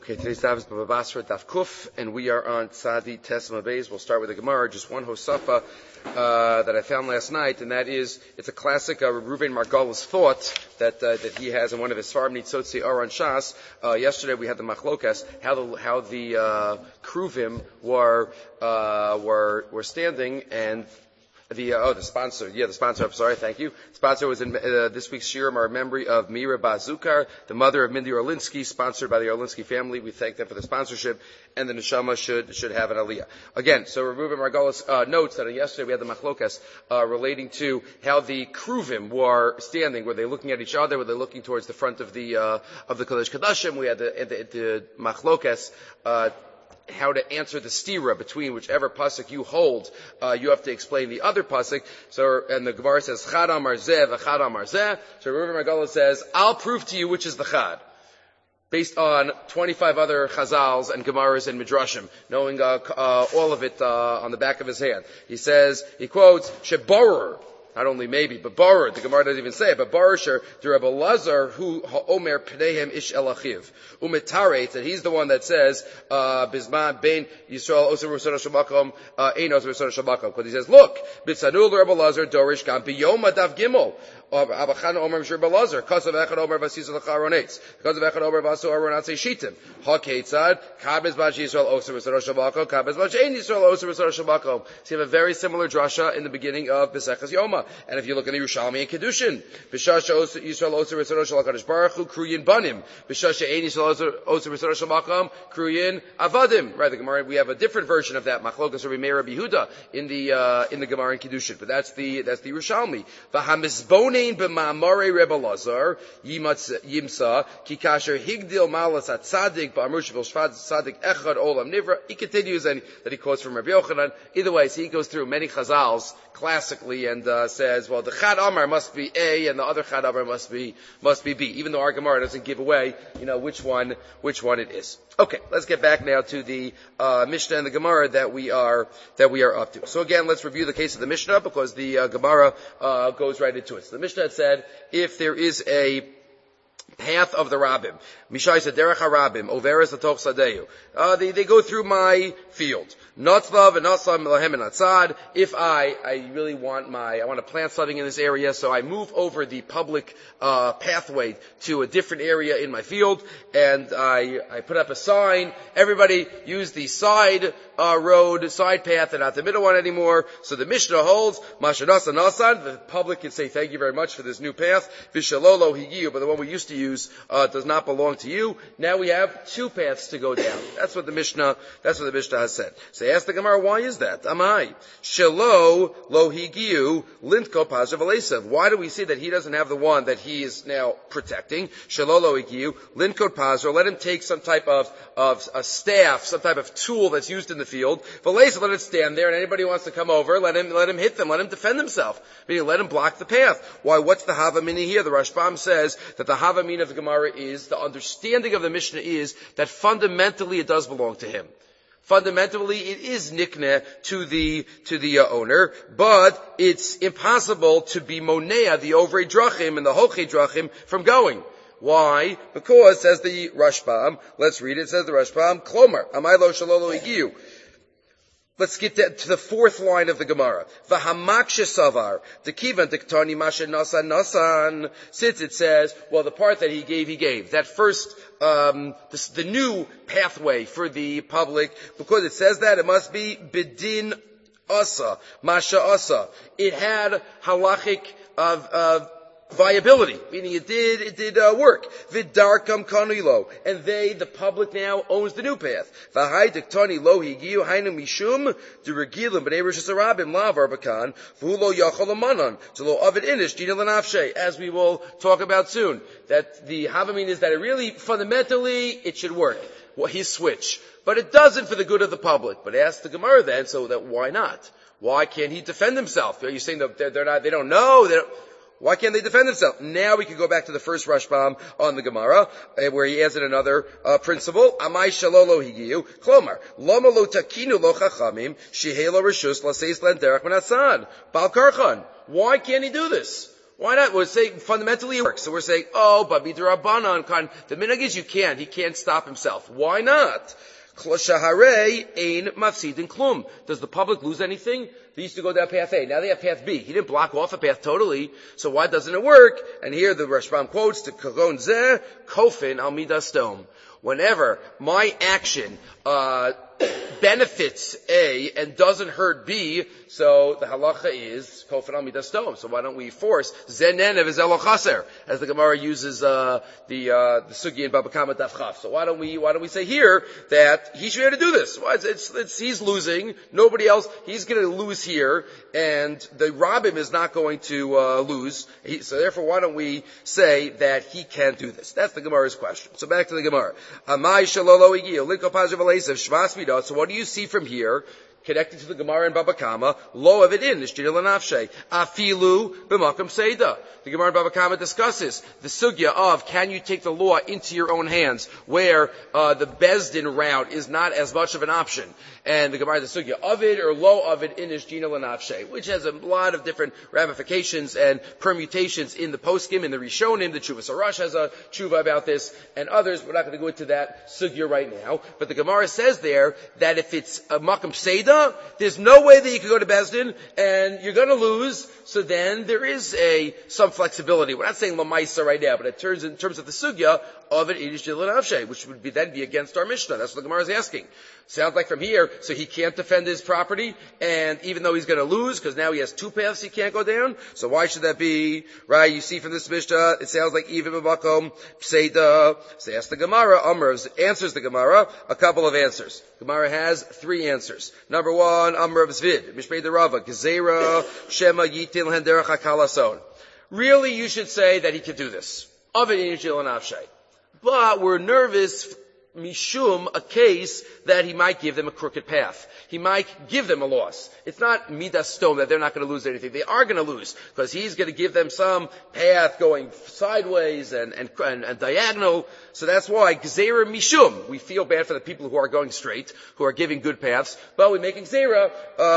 Okay, today's daf is Baba Basra Daf Kuf, and we are on Tzadi Tesma Beis. We'll start with the Gemara, just one Hosafa that I found last night, and that is, it's a classic Reuven Margola's thought that he has in one of his Svarim Nitzotzi Aron Shas. Yesterday we had the Machlokas, how the Kruvim were standing, and the sponsor. I'm sorry, thank you. Sponsor was in this week's Shirim, our memory of Mira Bazukar, the mother of Mindy Orlinsky, sponsored by the Orlinsky family. We thank them for the sponsorship, and the Neshama should have an aliyah. Again, so Reuven Margolis notes that yesterday we had the Machlokas relating to how the Kruvim were standing. Were they looking at each other? Were they looking towards the front of the Kodesh Kodashim? We had the Machlokas how to answer the stira between whichever pasuk you hold. You have to explain the other pasuk. So, and the Gemara says, Chad Amar Zeh, V'chad Amar Zeh. So Reuven Margolis says, I'll prove to you which is the Chad, based on 25 other Chazals and Gemaras and Midrashim, knowing all of it on the back of his hand. He quotes, Shebarer, not only maybe, but Barer, the Gemara doesn't even say it, but Barer Sher, the Rebbe Lazar, who Omer Pneihem Ish Elachiv. Umitaret, that he's the one that says, Bisman Bein Yisrael Oser Rusana Shamakom, Ein Oser Rusana Shamakom. Because he says, look, Bitsanul Rebbe Lazar, Dorish Gam, Biyom Adav Gimel. Abachan Omer Mishur Belazar, Kasav Echad Omer Vasis Lacharonetz, Kasav Echad Omer Vasu Aronatse Shitim, Haketzad, Kabez Bach Yisrael Oser Rusana Shamakom, Kabez Bach Ein Yisrael Oser Rusana Shamakom. So you have a very similar drasha in the beginning of Besechas Yoma. And if you look in the Yerushalmi and Kedushin, B'shasha Yisrael Oser V'Sarah Shel HaKadosh Baruch Hu Kruyin Banim, B'shasha Ein Yisrael Oser V'Sarah Shel Makam Kruyin Avadim. Right, the Gemara, we have a different version of that Machlokas Rabbi Meir Rabbi Yehuda in the Gemara and Kedushin, but that's the Yerushalmi. V'hamizbonein b'ma'amare Rebbe Lazar Yimsa ki kasher higdil malas at Tzadik ba'amru shel Tzadik Echad Olam Nivra. He continues and that he quotes from Rabbi Yochanan. Either way, so he goes through many Chazals classically and says, well, the Chad Amar must be A and the other Chad Amar must be B, even though our Gemara doesn't give away, which one it is. Okay, let's get back now to the Mishnah and the Gemara that we are up to. So again, let's review the case of the Mishnah because the Gemara goes right into it. So the Mishnah had said, if there is a path of the Rabbim, Mishai said, Derech HaRabbim, Overes Latoch Sadeyu. They go through my field. Notzlav and Notzlav Melahem and Atzad. If I really want I want to plant something in this area, so I move over the public pathway to a different area in my field, and I put up a sign. Everybody use the side path, and not the middle one anymore. So the Mishnah holds, Mashanasa Nasan, the public can say thank you very much for this new path. Vishalolo Higiyu, but the one we used to use does not belong to you. Now we have two paths to go down. That's what the Mishnah has said. So ask the Gemara, why is that? Amai. Shelo lo higiu lintko pazav alesav. Why do we see that he doesn't have the one that he is now protecting? Shelo lo higiu lintko pazav. Let him take some type of a staff, some type of tool that's used in the field. V'alesav, let it stand there, and anybody who wants to come over, let him hit them, let him defend himself. Meaning, let him block the path. Why? What's the havamini here? The Rashbam says that the havamini of the Gemara is, the understanding of the Mishnah is that fundamentally it does belong to him. Fundamentally, it is nikneh to the owner, but it's impossible to be monea, the overei drachim and the hochei drachim, from going. Why? Because, says the Rashbam, let's read it, says the Rashbam, Klomar, amai lo shalolo higiu. Let's get to the fourth line of the Gemara. V'hamakshe savar, dekivan dektani mashe nasan. Since it says, well, the part that he gave. That first, the new pathway for the public, because it says that, it must be bidin asa, masha asa. It had halachic viability, meaning it did work. Vidarkam kanilo, and the public now owns the new path. V'hai diktani lo higiu hainu mishum deregilim b'nei Rosh Hashanah lav arbakan v'hu lo yachol amanon zelo avid inish dina l'nafshe. As we will talk about soon, that the havamin is that it really fundamentally it should work. Well, his switch, but it doesn't for the good of the public. But ask the Gemara then, so that why not? Why can't he defend himself? Are you saying that they don't know? Why can't they defend themselves? Now we can go back to the first Rashbam on the Gemara, where he adds in another principle. Amai shalolo higiu. Klomar. Lama lo takinu lo chachamim. Shihelo reshus laseis len derech menatzad. Bal karchan. Why can't he do this? Why not? We're saying fundamentally it works. So we're saying, but midrabanan, the minhag is you can't. He can't stop himself. Why not? Shaharei ein mafsidin klum. Does the public lose anything? They used to go down path A. Now they have path B. He didn't block off a path totally. So why doesn't it work? And here the Rashbam quotes the kagon zeh kofin al midas dom. Whenever my action benefits A and doesn't hurt B, so the halacha is kofin al midas dom. So why don't we force zenen of his elochaser, as the Gemara uses the sugi in Baba Kama Daf Chaf. So why don't we say here that he should be able to do this? Well, he's losing, nobody else. He's going to lose here, and the Rabbim is not going to lose. So therefore, why don't we say that he can't do this? That's the Gemara's question. So back to the Gemara. So what do you see from here? Connected to the Gemara and Baba Kama, lo of it in, nishtira l'nafshe, afilu b'makam seida. The Gemara and Baba Kama discusses the sugya of, can you take the law into your own hands, where the Bezdin route is not as much of an option. And the Gemara, the sugya of it, or lo of it in nishtira l'nafshe, which has a lot of different ramifications and permutations in the poskim, in the Rishonim. The Tshuva Sarash has a tshuva about this, and others. We're not going to go into that sugya right now. But the Gemara says there that if it's a makam seida, there's no way that you can go to Bezdin, and you're going to lose. So then there is some flexibility. We're not saying lamaisa right now, but in terms of the sugya of it, which would then be against our Mishnah. That's what the Gemara is asking. Sounds like from here, so he can't defend his property, and even though he's going to lose, because now he has two paths he can't go down, so why should that be? Right? You see from this Mishnah, it sounds like even b'makom pseida. So ask the Gemara, Amr answers the Gemara, a couple of answers. Gemara has three answers. Number one, Amr of Zvid, Mishpei de Rava, Gezerah, Shema Yitin Henderach HaKalason. Really, you should say that he could do this. Ovid Yishil and Avshay. But we're nervous, mishum, a case that he might give them a crooked path. He might give them a loss. It's not midas stone that they're not going to lose anything. They are going to lose, because he's going to give them some path going sideways and diagonal. So that's why, gzeira mishum. We feel bad for the people who are going straight, who are giving good paths, but we make gzeira,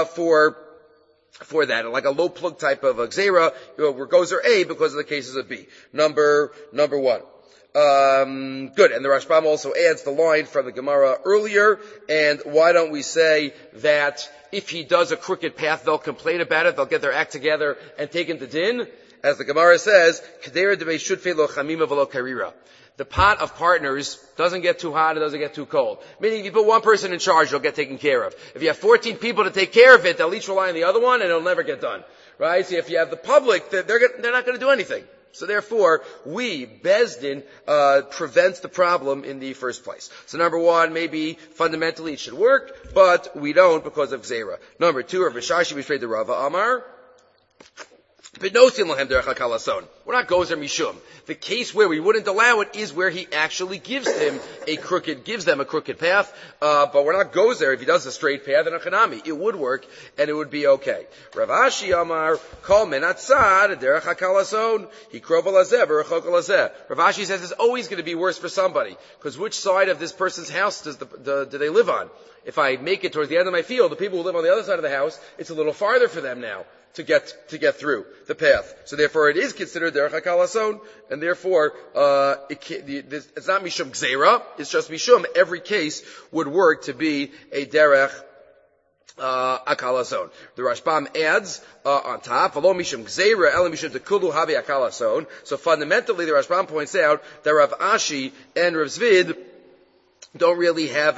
for that, like a low plug type of a gzeira, where goes are A because of the cases of B. Number one. Good. And the Rashbam also adds the line from the Gemara earlier. And why don't we say that if he does a crooked path, they'll complain about it, they'll get their act together and take him to din? As the Gemara says, Kedera de Shutfe lo chamima v'lo karira. The pot of partners doesn't get too hot, it doesn't get too cold. Meaning if you put one person in charge, it'll get taken care of. If you have 14 people to take care of it, they'll each rely on the other one and it'll never get done. Right? So if you have the public, they're not going to do anything. So therefore, Bezdin, prevents the problem in the first place. So number one, maybe fundamentally it should work, but we don't because of Gzeira. Number two, Rav Shashi B'Shrei de Rava Amar. We're not gozer mishum. The case where we wouldn't allow it is where he actually gives them a crooked path, but we're not gozer if he does a straight path in a chanami. It would work, and it would be okay. Rav Ashi Amar, kol menatzad derech hakalason, hikrov alazeh v'rechok alazeh. Rav Ashi says it's always going to be worse for somebody, because which side of this person's house do they live on? If I make it towards the end of my field, the people who live on the other side of the house, it's a little farther for them now to get through the path. So therefore it is considered derech hakalason, and therefore it's not mishum gzeira, it's just mishum. Every case would work to be a derech akalason. The Rashbam adds on top, v'lo mishum gzeira ela mishum tekulu havi akalason. So fundamentally the Rashbam points out that Rav Ashi and Rav Zvid don't really have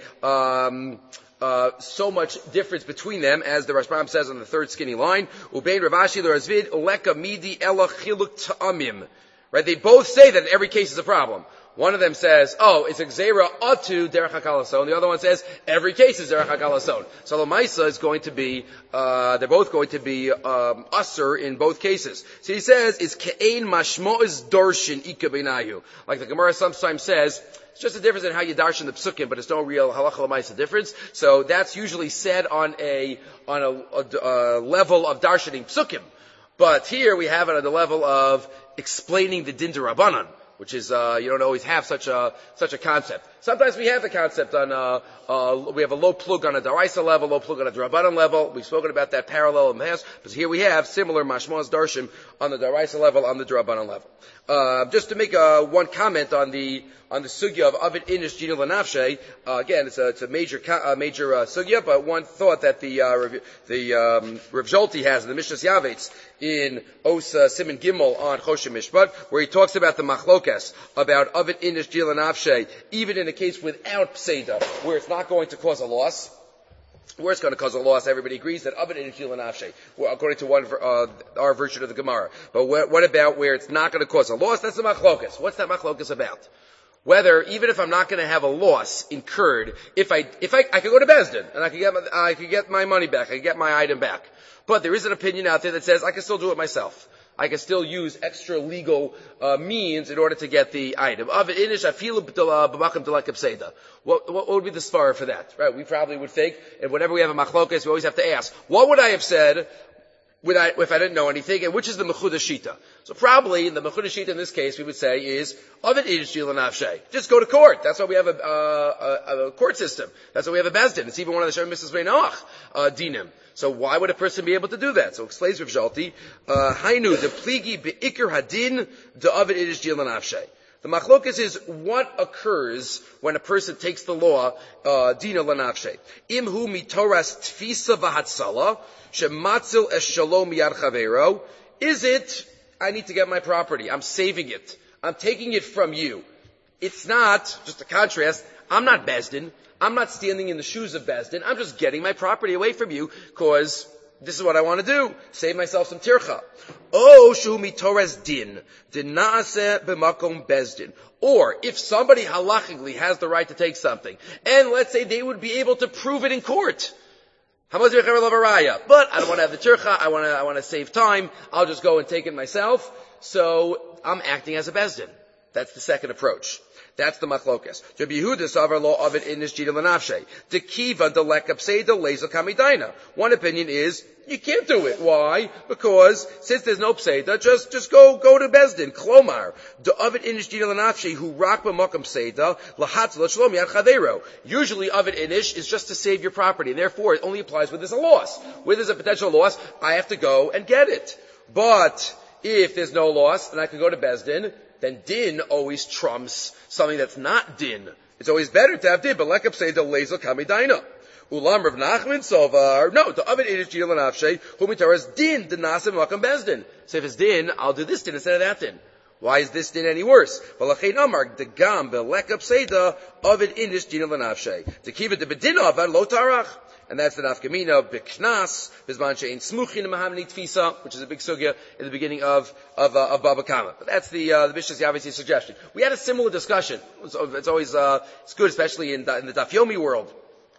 so much difference between them, as the Rashbam says on the third skinny line. Ubein Rav Ashi le Razvid leka midi ela chiluk ta'amim. Right? They both say that in every case is a problem. One of them says, it's a gzeira atu derech hakalason. The other one says, every case is derech hakalason. So the Maisa is going to be, they're both going to be, usser in both cases. So he says, it's ke'ein mashmo'ez dorshin ika beinayu. Like the Gemara sometimes says, it's just a difference in how you darshan the psukim, but it's no real halacha l'maisa difference. So that's usually said on a level of darshaning psukim. But here we have it on the level of explaining the din d'Rabbanan. which is you don't always have such a concept. Sometimes we have the concept on we have a low plug on a daraisa level, low plug on a drabanan level. We've spoken about that parallel in the past, but here we have similar mashmos darshim on the daraisa level, on the drabanan level. Just to make one comment on the sugya of Avid Inish Gina Lanafshe, again, it's a major sugya, but one thought that the Rav Zolti has in the Mishnah Yavetz in Osa Siman Gimel on Choshen Mishpat, where he talks about the machlokas about Avid Inish Gina Lanafshe, even in a case without Pseida, where it's not going to cause a loss. Where it's going to cause a loss, everybody agrees that Avid Inish Gina Lanafshe, according to our version of the Gemara. But what about where it's not going to cause a loss? That's the machlokas. What's that machlokas about? Whether, even if I'm not going to have a loss incurred, if I could go to Beis Din, and I could get my money back, I could get my item back. But there is an opinion out there that says I can still do it myself. I can still use extra legal means in order to get the item. What would be the svara for that? Right? We probably would think, and whenever we have a machlokas, we always have to ask, what would I have said if I didn't know anything, and which is the Mechuda Shita? So probably, the Mechuda Shita in this case, we would say is, Avid Inish Gina Lanafshe. Just go to court. That's why we have a court system. That's why we have a Beis Din. It's even one of the Shem Mrs. Noach dinim. So why would a person be able to do that? So explains Rav Zolti, Hainu, the pligi be'ikr hadin, the Avid Inish Gina Lanafshe. The machlokas is what occurs when a person takes the law, dina lanafshe. Imhu mitoras tfisa v'hatzala, shematzil es shalom yad chavero. Is it, I need to get my property, I'm saving it, I'm taking it from you. It's not, just a contrast, I'm not Beis Din, I'm not standing in the shoes of Beis Din, I'm just getting my property away from you, because this is what I want to do. Save myself some tircha. Oh, shu mitores din. Dinase b'makom Beis Din. Or, if somebody halachically has the right to take something, and let's say they would be able to prove it in court. But I don't want to have the tircha, I want to save time, I'll just go and take it myself. So, I'm acting as a Beis Din. That's the second approach. That's the machlokas. Rabbi Yehuda savar lo Avid Inish Gina Lanafshe. Dekiva delekap seida lezel kamidaina. One opinion is you can't do it. Why? Because since there's no pseida, just go to Beis Din. Klomar the Avid Inish Gina Lanafshe who rak b'makam seida lahatz l'shlom yad chavero. Usually Avid Inish is just to save your property, and therefore it only applies when there's a loss. When there's a potential loss, I have to go and get it. But if there's no loss, then I can go to Beis Din. Then din always trumps something that's not din. It's always better to have din, but lekap say the lezel kamidaina. Ulam Rav Nachman Sovar. No, the Avid Inish Gina Lanafshe, whom it is din, dinasim makam Beis Din. So if it's din, I'll do this din instead of that din. Why is this din any worse? V'lachein amar, the gam, belekap say the Avid Inish Gina Lanafshe. To keep it the bedin avad lo tarach. And that's the nafkamina of biknas, bizman she'ein smuchin mahamni tfisa, which is a big sugya in the beginning of Baba Kama. But that's the Mishnah Yavetz suggestion. We had a similar discussion. It's always, it's good, especially in the Daf Yomi world,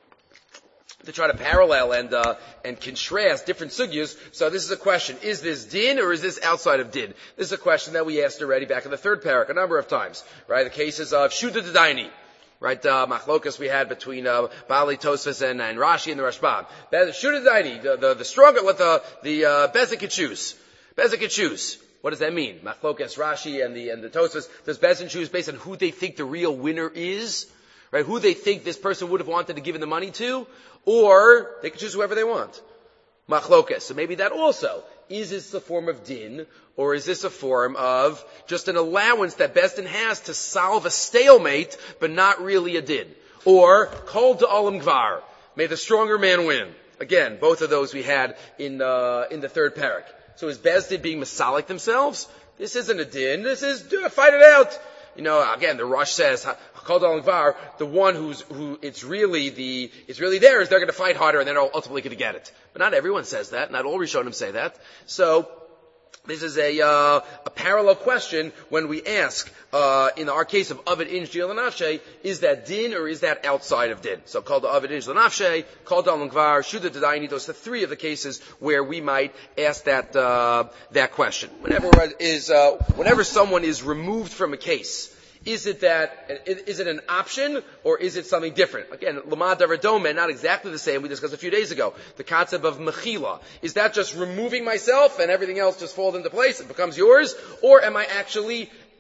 to try to parallel and contrast different sugyas. So this is a question. Is this din or is this outside of din? This is a question that we asked already back in the third parak a number of times. Right? The cases of Shuda D'Daini. Right, machlokas we had between Bali Tosfos and Rashi and the Rashbam. Shuda D'Daini, the stronger, what the Beis Din could choose. Beis Din could choose. What does that mean? Machlokas Rashi and the Tosfos. Does Beis Din choose based on who they think the real winner is? Right, who they think this person would have wanted to give the money to, or they can choose whoever they want. Machlokas. So maybe that also. Is this a form of din, or is this a form of just an allowance that Beis Din has to solve a stalemate, but not really a din? Or, kol da'olam gvar, may the stronger man win. Again, both of those we had in the third parak. So is Beis Din being masalik themselves? This isn't a din, this is, fight it out. You know, again, the Rosh says, kol da'olam gvar, the one who it's really theirs, they're going to fight harder and they're ultimately going to get it. But not everyone says that, not all Rishonim say that. So, this is a parallel question when we ask, in our case of Avid Inish Gina Lanafshe, is that din or is that outside of din? So called the Avid Inish Lanafshe, called Da'olam Gvar, Shuda D'Daini, those are three of the cases where we might ask that question. Whenever someone is removed from a case, is it an option, or is it something different? Again, Lama Davar Dome, not exactly the same, we discussed a few days ago. The concept of Mechila. Is that just removing myself and everything else just falls into place, it becomes yours? Or am I actually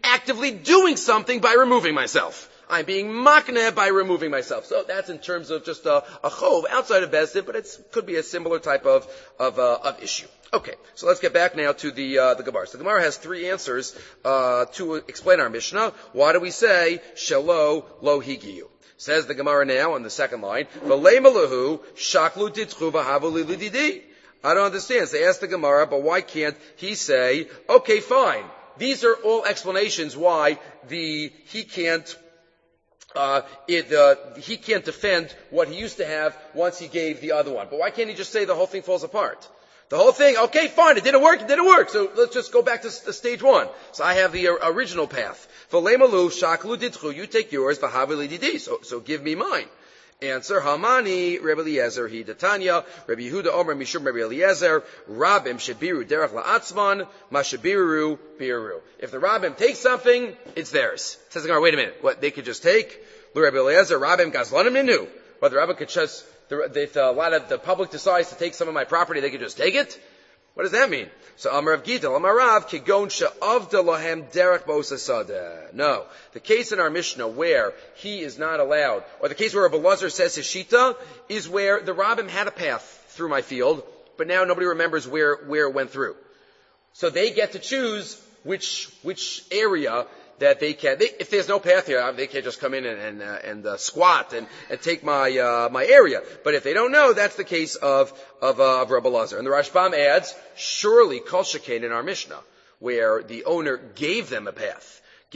actively doing something by removing myself. I'm being makneh by removing myself. So that's in terms of just a chov outside of Bezdin, but it could be a similar type of issue. Okay, so let's get back now to the Gemara. So the Gemara has three answers to explain our Mishnah. Why do we say shelo lo higiyu? Says the Gemara now on the second line, V'lei malahu shaklu ditchu v'havu lididi. I don't understand. So they ask the Gemara, but why can't he say, okay, fine. These are all explanations why he can't defend what he used to have once he gave the other one. But why can't he just say the whole thing falls apart? The whole thing, okay, fine, it didn't work. So let's just go back to stage one. So I have the original path. V'lemalu shaklu ditchu, you take yours, v'havili didi, so give me mine. Answer, Hamani, Rebbe Eliezer, he Detanya, Rebbe Yehuda Omer, Mishum Rebbe Eliezer, Rabim Shabiru Derech La'atzman, Mashabiru Biru. If the Rabim take something, it's theirs. Says the Gemara, wait a minute, what, they could just take? Rebbe Eliezer, Rabim Gazlanim Ninu. But the Rabbi could just, if a lot of the public decides to take some of my property, they could just take it? What does that mean? So Amar Rav Gidel, Amar Rav, Kigon Sha'avda Lahem Derech B'Osasadeh. No. The case in our Mishnah where he is not allowed, or the case where Rebbe Elazar says his Shita, is where the Rabbim had a path through my field, but now nobody remembers where it went through. So they get to choose which area that they can. If there's no path here, they can't just come in and squat and take my area. But if they don't know, that's the case of Rebbe Elazar. And the Rashbam adds, surely kol shekain in our Mishnah, where the owner gave them a path,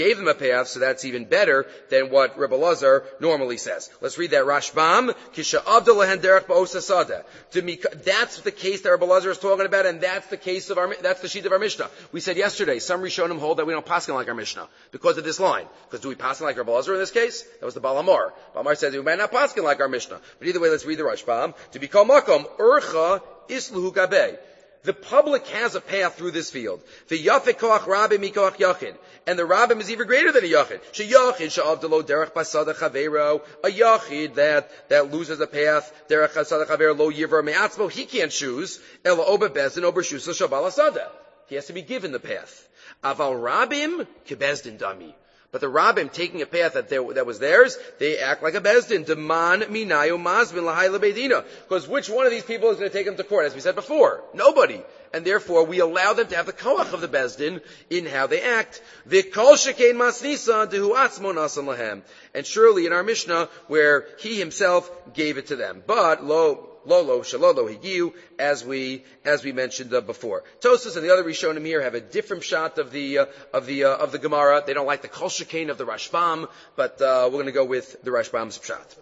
so that's even better than what Rebbe Elazar normally says. Let's read that Rashbam, Kisha Avda Lehen Derech Ba'Osasadeh. That's the case that Rebbe Elazar is talking about, and that's the case that's the sheet of our Mishnah. We said yesterday, some Rishonim hold that we don't paskin like our Mishnah, because of this line. Because do we paskin like Rebbe Elazar in this case? That was the Baal Hamor. Baal Hamor says we might not paskin like our Mishnah. But either way, let's read the Rashbam. To be called Makom, Urcha Isluhu Gabeh. The public has a path through this field. The Yafik Koach Rabbi Mikoach Yachid. And the Rabbim is even greater than a Yachid. She Yachid Sha'avdalo Derech Basada Chavero. A Yachid that loses a path. Derech Basada Chavero Lo Yiver Me'atzmo. He can't choose. Ela Oba Bezdin Ober Shusa Shabal Asada. He has to be given the path. Aval Rabbim Kebezdin Dami. But the Rabbim taking a path that was theirs, they act like a Bezdin. Deman minayu mazbin lahayla beidina. Because which one of these people is going to take them to court? As we said before, nobody. And therefore, we allow them to have the koach of the Bezdin in how they act. V'kol shekein masnisa dehu atzmo nasan lahem. And surely in our Mishnah, where he himself gave it to them. But Lolo, Shalolo, Higiu, as we mentioned before. Tosas and the other Rishonim here have a different shot of the Gemara. They don't like the Kol Shekain of the Rashbam, but we're going to go with the Rashbam's pshat.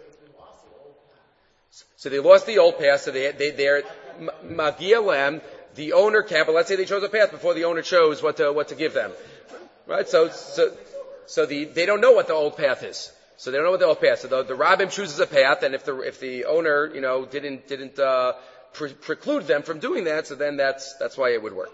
So they lost the old path, so they're Magia Lem, the owner can't, but let's say they chose a path before the owner chose what to give them. Right? So they don't know what the old path is. So they don't know what the old path. So the Rabbim chooses a path, and if the owner, didn't preclude them from doing that, so then that's why it would work.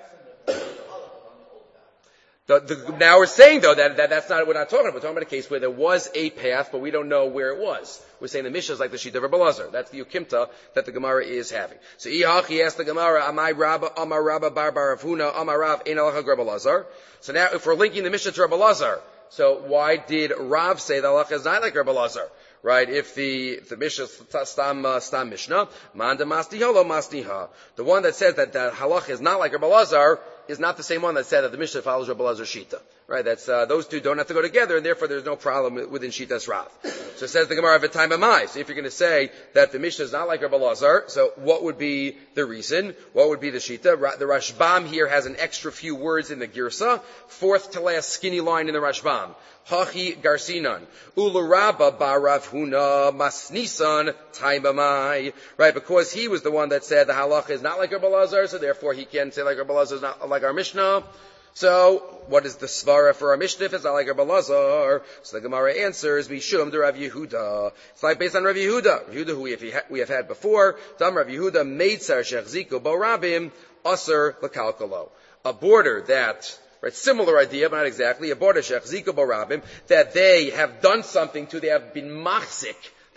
Now we're saying though that's not what we're not talking about. We're talking about a case where there was a path, but we don't know where it was. We're saying the Mishnah is like the sheet of Rebbe Elazar. That's the Ukimta that the Gemara is having. So he asked the Gemara, Amai Rabba, Amar Rabba Bar Baravuna, Amar Rav, Ein Alacha Rebbe Elazar. So now if we're linking the Mishnah to Rebbe Elazar, so why did Rav say the halacha is not like Rebbe Elazar? Right? If the Mishnah stam Mishnah, Manda Masniha lo Masniha. The one that says that the halacha is not like Rebbe Elazar is not the same one that said that the Mishnah follows Rebbe Elazar's Shita. Right? That's those two don't have to go together, and therefore there's no problem within Shita's Rav. So it says the Gemara of a time of my. So if you're going to say that the Mishnah is not like Rebbe Elazar, so what would be the reason? What would be the Shita? The Rashbam here has an extra few words in the Girsa, fourth to last skinny line in the Rashbam. Hachi Garsinan. Ularabba Barav Huna Masnisan Taimamai. Right, because he was the one that said the halacha is not like Rebbe Elazar, so therefore he can say like Rebbe Elazar is not like our Mishnah. So, what is the svara for our Mishnah if it's not like Rebbe Elazar? So the Gemara answers, Mishum de Rav Yehuda. It's like based on Rav Yehuda. Rav Yehuda, who we have had before. Tam Rav Yehuda, Meitzar Shechziku Bo Rabim, Aser Lakalkalo. A border that, right, similar idea, but not exactly, a border Shechziku Bo Rabim, that they have done something to, they have been machzik.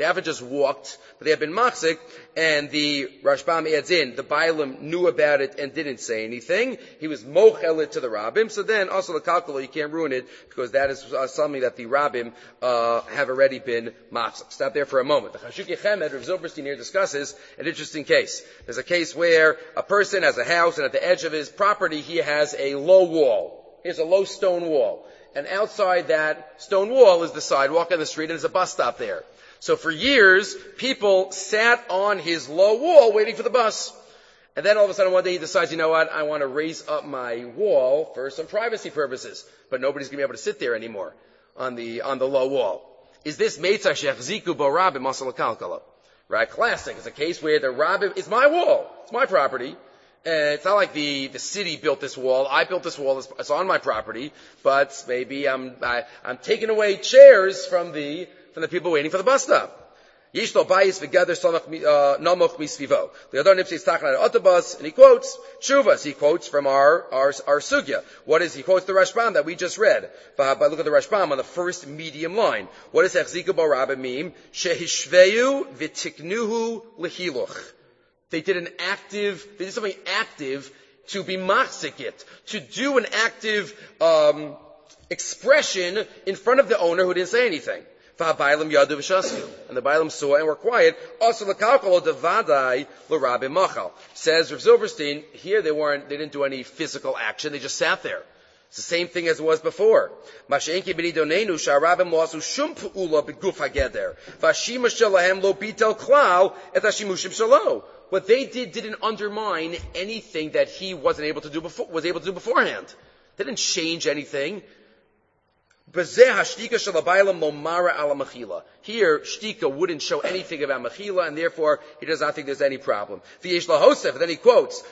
They haven't just walked, but they have been machzik, and the Rashbam adds in, the Bailam knew about it and didn't say anything. He was mochel it to the Rabbim, so then also the kalkula, you can't ruin it, because that is something that the Rabbim have already been machzik. Stop there for a moment. The Chashukei Chemed, Rav Zilberstein here discusses an interesting case. There's a case where a person has a house, and at the edge of his property he has a low wall. He has a low stone wall. And outside that stone wall is the sidewalk and the street, and there's a bus stop there. So for years, people sat on his low wall waiting for the bus. And then all of a sudden one day he decides, you know what, I want to raise up my wall for some privacy purposes. But nobody's going to be able to sit there anymore on the low wall. Is this Meitzah Shechziku Bo Rabbim Masal Kalkala? Right? Classic. It's a case where the Rabbim, it's my wall. It's my property. And it's not like the city built this wall. I built this wall. It's on my property. But maybe I'm taking away chairs from the people waiting for the bus stop. Yesh lo bayis v'gader namoch misvivo. Le'adar nipsi is talking about autobus, and he quotes Shuvas. He quotes from our sugya. What is he quotes the Rashbam that we just read? But look at the Rashbam on the first medium line. What does Echziku Bo Rabbim mean? Shehishveyu v'tiknuhu lehiluch. They did something active to be machzik it, to do an active expression in front of the owner who didn't say anything. And the Bailam saw and were quiet. Says Rav Zilberstein, here they didn't do any physical action, they just sat there. It's the same thing as it was before. What they didn't undermine anything that he was able to do beforehand. They didn't change anything. Here, shtika wouldn't show anything about mechila, and therefore he does not think there's any problem. Then he quotes,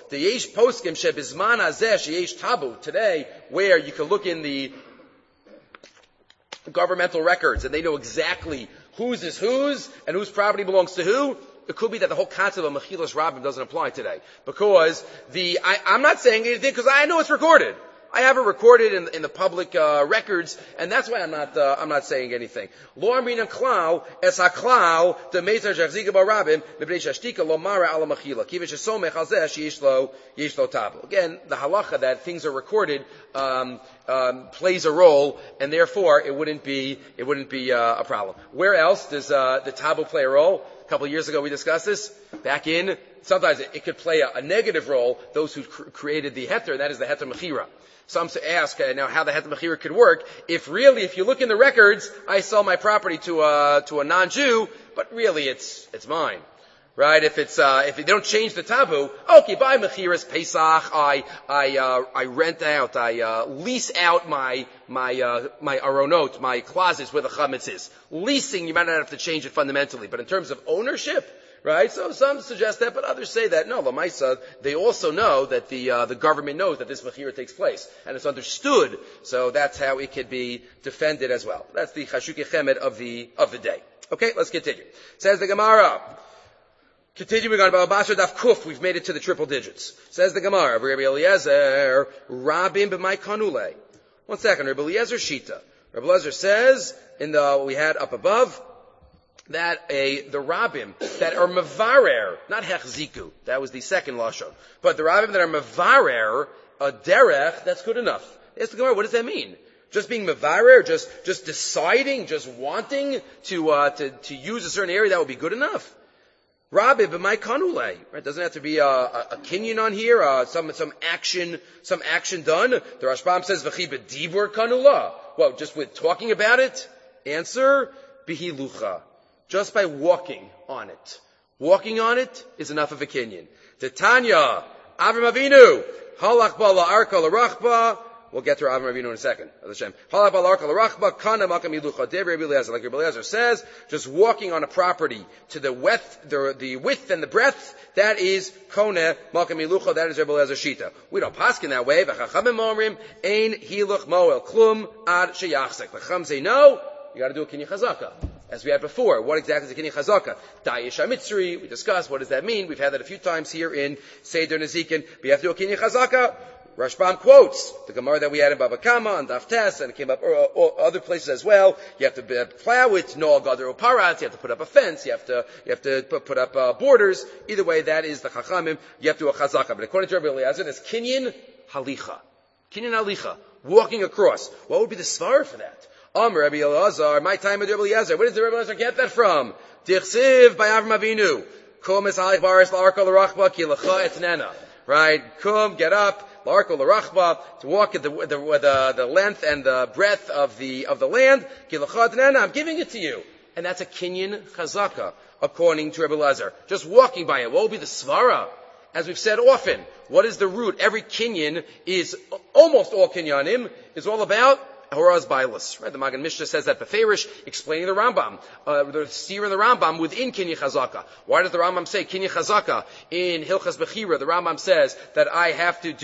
today, where you can look in the governmental records, and they know exactly whose is whose, and whose property belongs to who. It could be that the whole concept of mechilas rabbim doesn't apply today. Because I'm not saying anything, because I know it's recorded. I have it recorded in the public records, and that's why I'm not saying anything. Lo amrina klau es haklau de meitzah shachzika barabim mebnei shashtika lo mara ala machila kivish esomech al zeh sheyesh lo tabu. Again, the halacha that things are recorded plays a role, and therefore it wouldn't be a problem. Where else does the tabu play a role? A couple of years ago we discussed this. Sometimes it could play a negative role. Those who created the heter, that is the heter mechira. Some ask now how the heter mechira could work. If you look in the records, I sell my property to a non-Jew, but really it's mine, right? If they don't change the tabu, okay, by mechiras Pesach, I rent out, I lease out my aronot, my closets where the chametz is. Leasing, you might not have to change it fundamentally, but in terms of ownership. Right? So some suggest that, but others say that no, Lamaisa, they also know that the government knows that this mechira takes place, and it's understood, so that's how it could be defended as well. That's the Chashukei Chemed of the day. Okay, let's continue. Says the Gemara. Continuing on Baba Basra Daf Kuf, we've made it to the triple digits. Says the Gemara, Rabbi Eliezer, Rabim b'may kanule. 1 second, Rabbi Eliezer Shita. Rabbi Eliezer says, what we had up above, that the Rabbim that are Mevarer, not Hechziku, that was the second Lashon, but the Rabbim that are Mevarer, a derech, that's good enough. Ask the Gemara, what does that mean? Just being Mevarer, just deciding, just wanting to use a certain area, that would be good enough? Rabbi b'may kanule, right? Doesn't have to be a kinyan on here, some action done. The Rashbam says v'chi b'dibur kanula. Well, just with talking about it? Answer, bihilucha. Just by walking on it. Walking on it is enough of a kinyan. Titania, Avram Avinu, halach ba la'arka l'rachba. We'll get to Avram Avinu in a second. Halach ba la'arka l'rachba, kana makam ilucha. Dev Rabbi Eliezer, like Rabbi Eliezer says, just walking on a property to the width and the breadth, that is kone makam ilucha. That is Rabbi Eliezer Shita. We don't paskin that way. V'chachamim omrim ein hiluch moel klum ad sheyachzek. V'cham say no. You got to do a kinyan chazaka. As we had before, what exactly is a kinyan chazaka? Da'ish ha-mitzri, we discussed what does that mean. We've had that a few times here in Seder Nezikin. We have to do a kinyan chazaka. Rashbam quotes the Gemara that we had in Baba Kama and Daf Tes, and it came up other places as well. You have to plow it, no gadar parat. You have to put up a fence. You have to put up borders. Either way, that is the Chachamim. You have to do a chazaka. But according to Rabbi Eliezer, there's kinyan halicha. Kinyan halicha, walking across. What would be the svara for that? Rabbi Elazar, my time with Rabbi Eliezer. Where does the Rabbi Eliezer get that from? Dichsiv by Avram Avinu. Kum es halik baris la'arka l'rachba ki l'cha etnena. Right? Kum, get up. L'arka l'rachba, to walk at the length and the breadth of the land. Ki l'cha etnena. I'm giving it to you. And that's a kinyan chazaka, according to Rabbi Elazar. Just walking by it. What will be the svara? As we've said often, what is the root? Every kinyan is, almost all kinyanim, is all about Horaz Bailas, right? The Magen Mishnah says that Beferish, explaining the Rambam, the seer in the Rambam within Kinyan Chazaka. Why does the Rambam say Kinyan Chazaka? In Hilchas Bechira, the Rambam says that I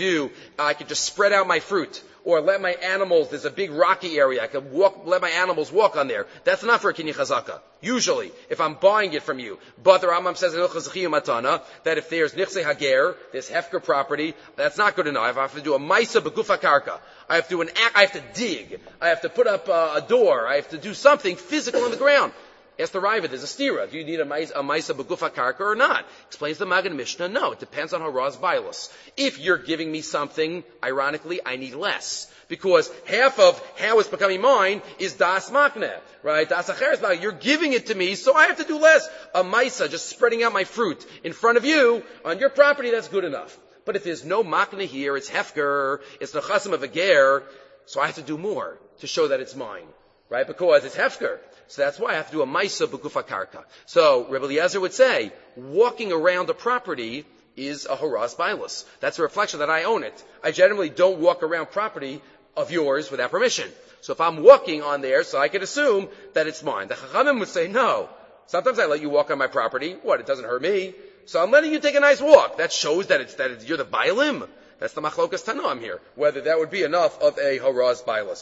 could just spread out my fruit, or let my animals, there's a big rocky area, I could let my animals walk on there. That's not for a Kinyan Chazaka. Usually, if I'm buying it from you. But the Rambam says in Hilchas Zechiyah Matana, that if there's Nichse Hager, there's Hefker property, that's not good enough. I have to do a Maisa Begufa Karka. I have to dig. I have to put up a door. I have to do something physical on the ground. Ask the Raiva, there's a stira. Do you need a Maisa Begufa Karka or not? Explains the Magen Mishnah, no. It depends on Haraz Bailas. If you're giving me something, ironically, I need less. Because half of how it's becoming mine is Das Makne, right? Das Acheres Makne. You're giving it to me, so I have to do less. A Maisa, just spreading out my fruit in front of you, on your property, that's good enough. But if there's no Makne here, it's Hefker, it's the Chasim of a Ger, so I have to do more to show that it's mine, right? Because it's Hefker. So that's why I have to do a Maisa Begufa Karka. So Rebbe Eliezer would say, walking around a property is a Horaz Bailas. That's a reflection that I own it. I generally don't walk around property of yours without permission. So if I'm walking on there, so I can assume that it's mine. The Chachamim would say, no. Sometimes I let you walk on my property. What? It doesn't hurt me. So I'm letting you take a nice walk. That shows that you're the Bailim. That's the Machlokas Tanoim here. Whether that would be enough of a Horaz Bailas.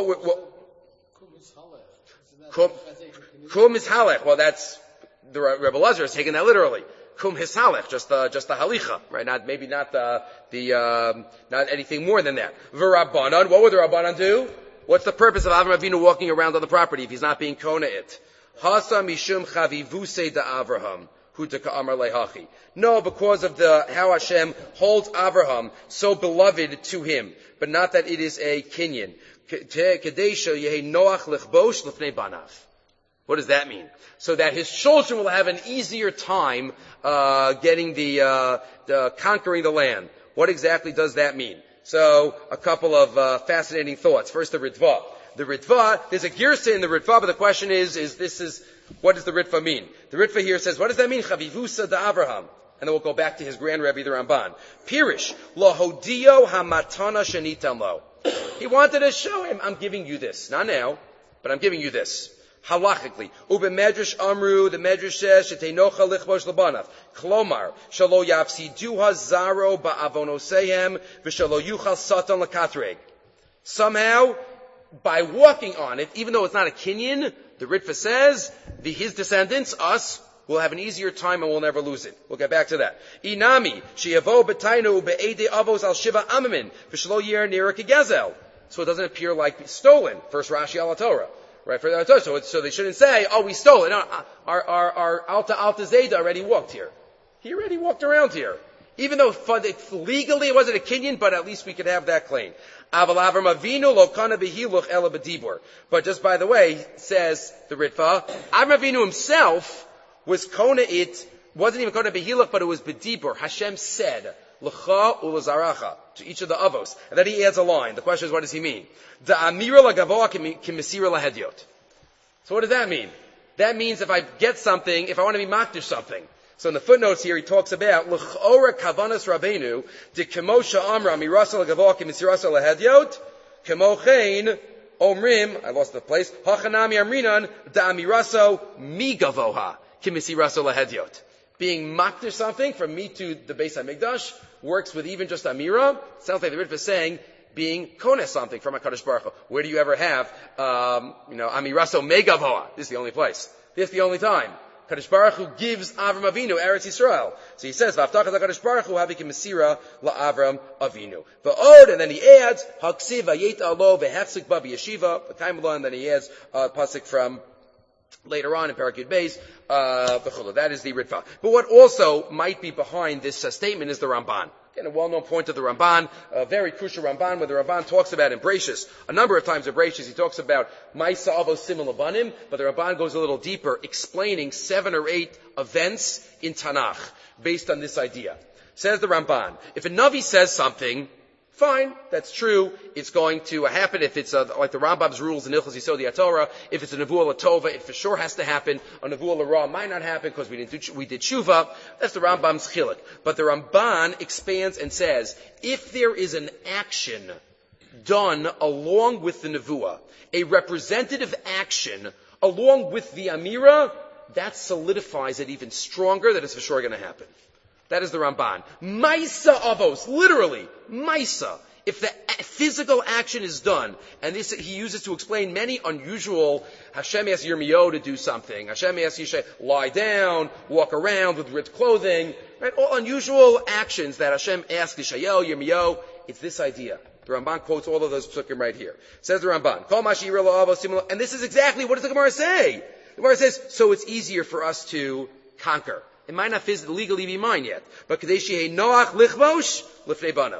Kum is halech. Well, that's the Rebbe Eliezer is taking that literally. Kum his halech, just the halicha, right? Not anything more than that. V'Rabbanan, what would the Rabbanan do? What's the purpose of Avram Avinu walking around on the property if he's not being kona it? Hasa mishum chavivuse da Avraham. No, because of how Hashem holds Avraham so beloved to him, but not that it is a kinyan. What does that mean? So that his children will have an easier time getting conquering the land. What exactly does that mean? So a couple of fascinating thoughts. First, the Ritva. The Ritva, there's a girsa in the Ritva, but the question is what does the Ritva mean? The Ritva here says, what does that mean? Chavivusa da Avraham. And then we'll go back to his grand Rebbe, the Ramban. Pirish, lo hodio hamatana shenitam lo. He wanted to show him, I'm giving you this. Not now, but I'm giving you this. Halachically. Ube medrash amru, the medrash says, shetenocha lichbosh labanav. Klomar, shalo yafsiduha zaro ba'avonosehem, v'shalo yuchal satan lakatreg. Somehow, by walking on it, even though it's not a kinyan, the Ritva says, his descendants, us, will have an easier time and we'll never lose it. We'll get back to that. Inami, sheyavo b'tainu be'ede avos al shiva amamin, v'shlo yer nira kegezel. So it doesn't appear like stolen. First Rashi al Torah. Right, for the Torah. So they shouldn't say, oh, we stole it. No, our Alta Zayda already walked here. He already walked around here. Even though legally it wasn't a kinyan, but at least we could have that claim. But just by the way, says the Ritva, Avram Avinu himself was kona it, wasn't even kona behilach, but it was bedibur. Hashem said, l'cha ulazaracha, to each of the avos. And then he adds a line. The question is, what does he mean? The amira lagavoa kimisira lahedyot. So what does that mean? That means if I get something, if I want to be makdish something. So in the footnotes here, he talks about l'chora kavanas rabbeinu de kemosha amra mirasa lagavoa kimisirasa lahedyot kemochein omrim. I lost the place. Hachanami amrinan da amiraso migavoha kimisirasa lahedyot. Being makdish something from me to the Beis HaMikdash works with even just amira. Sounds like the Ritva is saying being koneh something from HaKadosh Baruch Hu. Where do you ever have, amiraso megavoa? This is the only place. This is the only time. Kadosh Baruch Hu gives Avram Avinu Eretz Yisrael. So he says, V'aftachas HaKadosh Baruch Hu havikim Mesira la'Avram Avinu. V'od, and then he adds, Haksiv v'yet alo v'hefsik ba v'yeshiva, and then he adds pasuk from later on in Parak Yud Beis, that is the Ritva. But what also might be behind this statement is the Ramban. Again, a well-known point of the Ramban, a very crucial Ramban, where the Ramban talks about in Breishis. A number of times in Breishis, he talks about Maisa Avos Simon Labanim, but the Ramban goes a little deeper, explaining 7 or 8 events in Tanakh based on this idea. Says the Ramban, if a Navi says something, fine, that's true. It's going to happen if it's like the Rambam's rules in Ilchos Yisod HaTorah. If it's a Nevuah L'Tova, it for sure has to happen. A Nevuah L'Ra might not happen because we did Shuvah. That's the Rambam's Chilik. But the Ramban expands and says, if there is an action done along with the Nevuah, a representative action along with the Amira, that solidifies it even stronger that it's for sure going to happen. That is the Ramban. Maisa avos, literally, Maisa. If the physical action is done, and this he uses to explain many unusual, Hashem asks Yirmiyahu to do something, Hashem asks Yishayahu, lie down, walk around with ripped clothing, right? All unusual actions that Hashem asks Yishayahu, Yirmiyahu, it's this idea. The Ramban quotes all of those psukim right here. Says the Ramban, Kol mashira la'avos simula, and this is exactly, what does the Gemara say? The Gemara says, so it's easier for us to conquer. It might not physically legally be mine yet, but kadesh yehei noach lichvosh lifnei banav.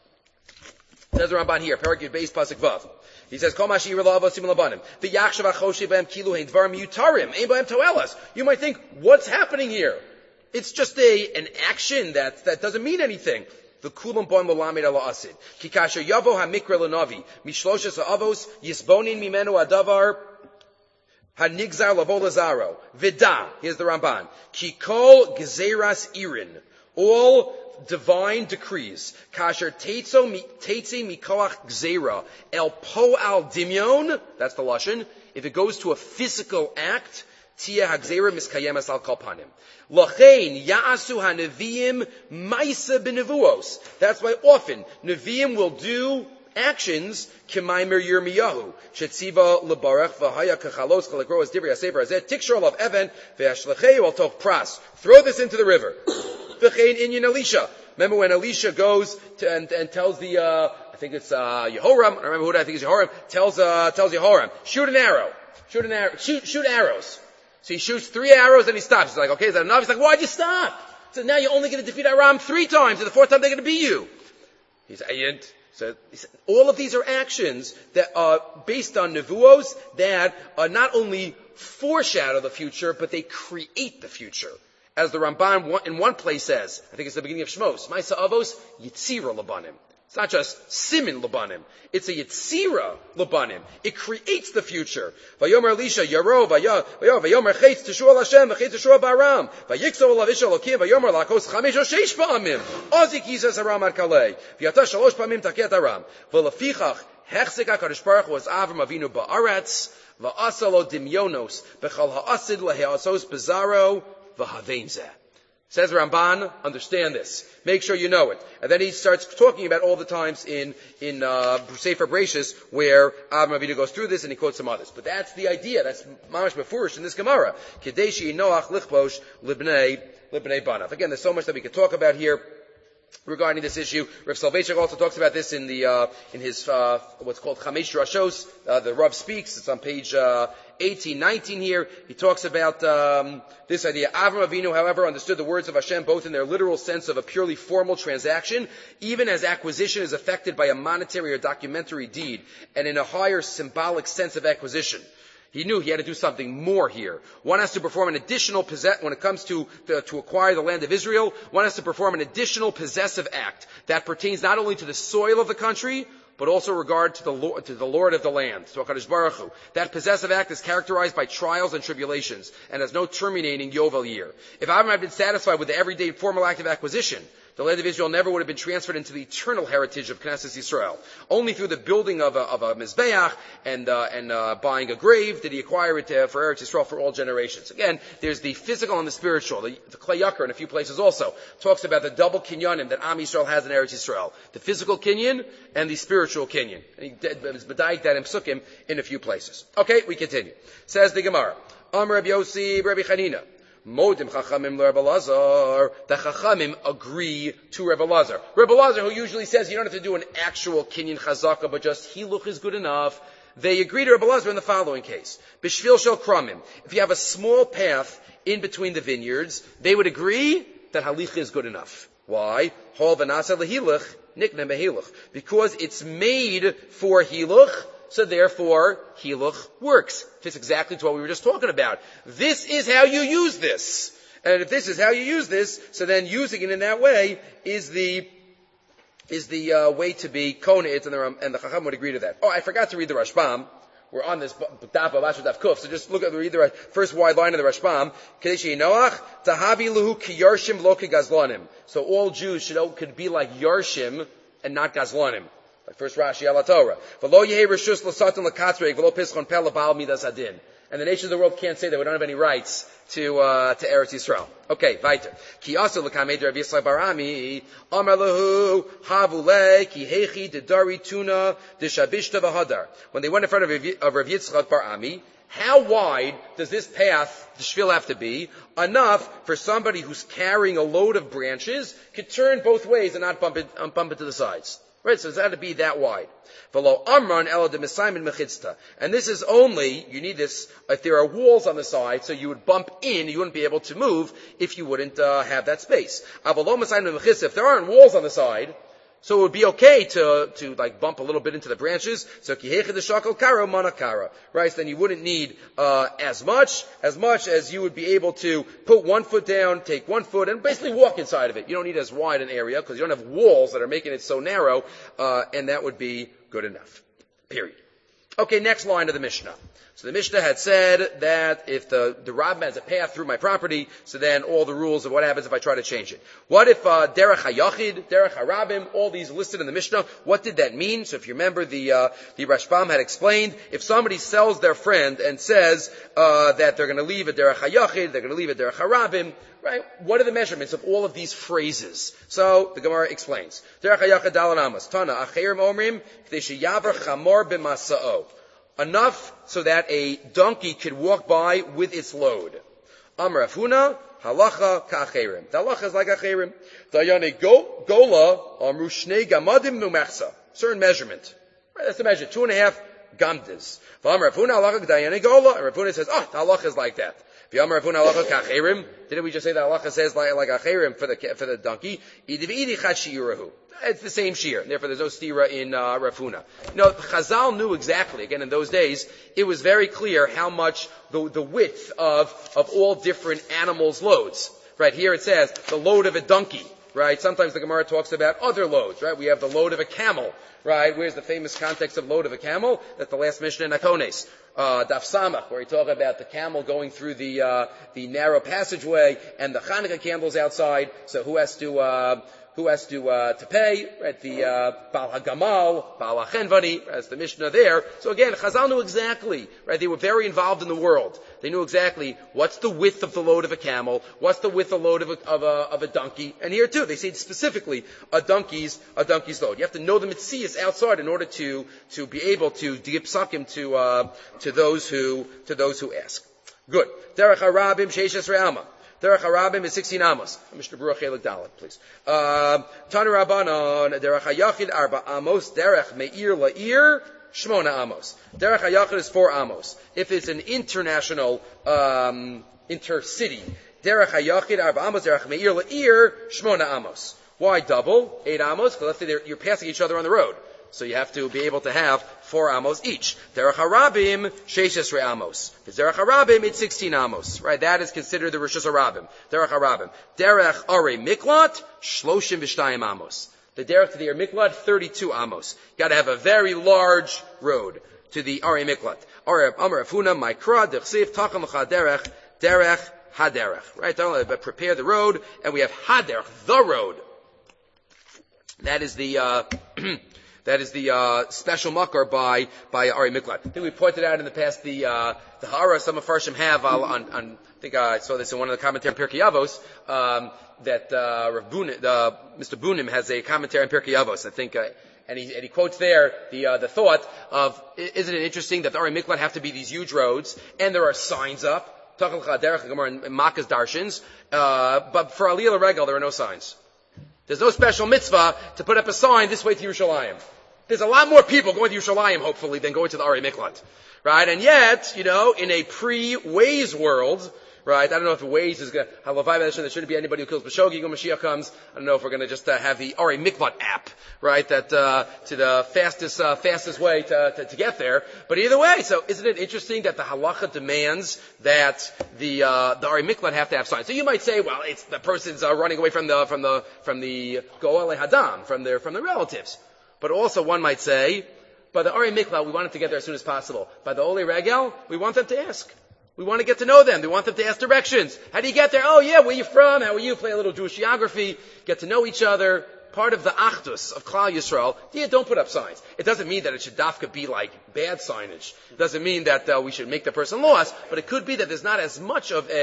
Says the Ramban here, Parak Yud Beis pasuk vav. He says, "Kol mashir la'avos simul labanim v'yachshav achoshe b'hem kilu hein dvarim yutarim ein b'hem toelas." You might think, what's happening here? It's just an action that doesn't mean anything. The kulam boim l'lamed ala asid. Ki kasher yavo hamikra l'navi mishloshes ha'avos yisbonin mimenu adavar. Hanigzar lavolazaro. Vida. Here's the Ramban. Kikol gezeras irin. All divine decrees. Kasher tetze mikoach gzera. El po al dimyon. That's the Lashon. If it goes to a physical act, tia hagzera miskayemas al kalpanim. Lachein ya'asu haneviim maisa b'nevuos. That's why often Nevi'im will do actions k'maimer Yirmiyahu shetziva lebarach v'haya kachalos kalekro as divrei hasefer hazeh tikshor of Evan ve'ashlecheu al toch pras. Throw this into the river. V'chein inyan Elisha. Remember when Elisha goes and tells the I think it's Yehoram. I remember who I think is Yehoram. Tells Yehoram, shoot arrows. So he shoots 3 arrows and he stops. He's like, okay, is that enough? He's like, why'd you stop? So now you're only going to defeat Aram 3 times, and the 4th time they're going to beat you. He's ayint. So all of these are actions that are based on nevuos that are not only foreshadow the future, but they create the future. As the Ramban in one place says, I think it's the beginning of Shmos, Maisa Avos Yitzira Labanim. It's not just Simin Labanim. It's a Yitzira Labanim. It creates the future. Vayomer Elisha Yaro Vayomer Chetz Teshua Hashem Chetz Teshua Baram Vayikso Lavisha Lokim Vayomer Lakos Chamesh o Sheish Pa'amim Ozik Yizas Aram Ad Kalei V'yata Shalosh Pa'amim Taket Aram V'lefichach Hechzik HaKadosh Baruch Hu was Avram Avinu Ba'aretz V'asalo Dimyonos B'chal Ha'asid Le'Ha'asos Bizarro V'Havein Zeh. Says Ramban, understand this. Make sure you know it. And then he starts talking about all the times in Sefer Breishis where Avram Avinu goes through this and he quotes some others. But that's the idea. That's mamash befurish in this Gemara. Kedeshi noach lichbosh libnei banav. Again, there's so much that we could talk about here regarding this issue. Rav Soloveitchik also talks about this in his what's called Chamesh Rashos. The Rav speaks. It's on page 18, 19 here. He talks about this idea. Avram Avinu, however, understood the words of Hashem both in their literal sense of a purely formal transaction, even as acquisition is affected by a monetary or documentary deed, and in a higher symbolic sense of acquisition. He knew he had to do something more here. One has to perform an additional when it comes to acquire the land of Israel, one has to perform an additional possessive act that pertains not only to the soil of the country, but also regard to the Lord of the land, to HaKadosh Baruch Hu. That possessive act is characterized by trials and tribulations, and has no terminating Yovel year. If Avram had been satisfied with the everyday formal act of acquisition, the land of Israel never would have been transferred into the eternal heritage of Knesset Yisrael. Only through the building of a Mizbeach and buying a grave did he acquire it for Eretz Yisrael for all generations. Again, there's the physical and the spiritual. The Klei Yakar in a few places also talks about the double kinyanim that Am Yisrael has in Eretz Yisrael. The physical kinyan and the spiritual kinyan. And he bedayik that in Psukim in a few places. Okay, we continue. Says the Gemara. Amar Rabbi Yossi, Rabbi Chanina. Modim Chachamim le Rebbe Lazar. The Chachamim agree to Rebbe Lazar. Rebbe Lazar, who usually says you don't have to do an actual Kinyan Chazaka, but just Hiluch is good enough. They agree to Rebbe Lazar in the following case. Bishvil shel Kramim. If you have a small path in between the vineyards, they would agree that Halicha is good enough. Why? Hol v'nasa lehiluch, nikne mehiluch. Because it's made for Hiluch, so therefore Hiluch works. Fits exactly to what we were just talking about. This is how you use this. And if this is how you use this, so then using it in that way is the way to be koneit, and the Chacham would agree to that. Oh, I forgot to read the Rashbam. We're on this daf of Asher Daf Kuf, so just read the first wide line of the Rashbam. Kadeshi Noach tahavi luhu ki yarshim lo ki gazlanim. So all Jews could be like yarshim and not gazlanim. Like first Rashi ala Torah. V'lo yehei reshus l'satan l'katrei v'lo pischon pel l'bal midas adin. And the nations of the world can't say that we don't have any rights to Eretz Yisrael. Okay, weiter. Ki asu l'kamei Rav Yisrael Barami amar lahu havule ki hechi dedari tuna deshabishta v'hadar. When they went in front of Rav Yitzchak Barami, how wide does this path, the shvil, have to be? Enough for somebody who's carrying a load of branches could turn both ways and not bump it to the sides. Right, so it's got to be that wide. And this is only, you need this, if there are walls on the side, so you would bump in, you wouldn't be able to move if you wouldn't have that space. If there aren't walls on the side, so it would be okay to like bump a little bit into the branches. So right? So then you wouldn't need as much as you would be able to put one foot down, take one foot, and basically walk inside of it. You don't need as wide an area because you don't have walls that are making it so narrow, and that would be good enough. Period. Okay, next line of the Mishnah. So the Mishnah had said that if the Rabbim has a path through my property, so then all the rules of what happens if I try to change it. What if Derech HaYachid, Derech HaRabim, all these listed in the Mishnah, what did that mean? So if you remember, the Rashbam had explained, if somebody sells their friend and says that they're going to leave a Derech HaYachid, they're going to leave a Derech HaRabim, right? What are the measurements of all of these phrases? So the Gemara explains. Derech HaYachid Dalan Amos, Tana, Acherim Omrim, K'dei sheyavar chamor b'masa'o. Enough so that a donkey could walk by with its load. Amar Afuna, halacha ka'acherim. The halacha is like acherim. Dayane gola amru shnei gamadim numechsa. Certain measurement. Right, that's the measure. 2.5 gamdas. Amar Afuna halacha dayane gola. And Afuna says, the halacha is like that. Amar Afuna halacha ka'acherim. Didn't we just say the halacha says like acherim for the donkey? Idividi chad shi'irahu. It's the same shear. Therefore, there's no stira in Rafuna. Chazal knew exactly. Again, in those days, it was very clear how much the width of all different animals' loads. Right here, it says the load of a donkey. Right. Sometimes the Gemara talks about other loads. Right. We have the load of a camel. Right. Where's the famous context of load of a camel? That's the last Mishnah in Akones. Daf Samach, where he talks about the camel going through the narrow passageway and the Hanukkah candles outside. So who has to pay, right? The Baal HaGamal, Baal HaChenvani, as the Mishnah there. So again, Chazal knew exactly, right? They were very involved in the world. They knew exactly what's the width of the load of a camel, what's the width of the load of a donkey, and here too, they say specifically a donkey's load. You have to know the mitzias outside in order to be able to give psakim to those who ask. Good. Derech HaRabim Sheishes Re'ama. Derech HaRabim is 16 amos. Mishnah Berurah Chelik Dalet, please. Tanu Rabbanon, Derech HaYachid Arba Amos, Derech Meir La'ir, Shmona Amos. Derech HaYachid is 4 amos. If it's an international, intercity, Derech HaYachid Arba Amos, Derech Meir La'ir, Shmona Amos. Why double? 8 amos? Because let's say you're passing each other on the road. So you have to be able to have 4 amos each. Derech HaRabim, Sheishes Amos. If it's Derech HaRabim, it's 16 amos. Right? That is considered the Rishus HaRabim. Derech HaRabim. Derech Are Miklat, Shloshim V'shtayim amos. The derech to the Are Miklat, 32 amos. Got to have a very large road to the Are Miklat. Amar Afuna, Maikra, Dechsiv, Tacham L'cha Derech, Derech HaDerech. Right? Prepare the road, and we have HaDerech, the road. That is the special makar by Ari Miklat. I think we pointed out in the past the hara some of Farshim have on I think I saw this in one of the commentary on Pirkei Avos, that Mr. Bunim has a commentary on Pirkei Avos. I think and he quotes there the thought of, isn't it interesting that the Ari Miklat have to be these huge roads and there are signs up Tachal Derech Gemara and Makkah's Darshins. But for Aliyah Regel, there are no signs. There's no special mitzvah to put up a sign this way to Yerushalayim. There's a lot more people going to Yerushalayim, hopefully, than going to the Ari Miklat. Right? And yet, in a pre-Waze world, right? I don't know if Waze is going to have a vibe. There shouldn't be anybody who kills B'shogi when Mashiach comes. I don't know if we're going to just have the Ari Mikvat app, right? That to the fastest way to get there. But either way, so isn't it interesting that the halacha demands that the Ari Mikvat have to have signs? So you might say, well, it's the person's running away from the Goel Hadam, from their relatives. But also one might say, by the Ari Mikvat, we want them to get there as soon as possible. By the Ole Regel, we want them to ask. We want to get to know them. We want them to ask directions. How do you get there? Oh yeah, where are you from? How are you? Play a little Jewish geography. Get to know each other. Part of the achdus of Klal Yisrael. Yeah, don't put up signs. It doesn't mean that it should dafka be like bad signage. It doesn't mean that we should make the person lost. But it could be that there's not as much of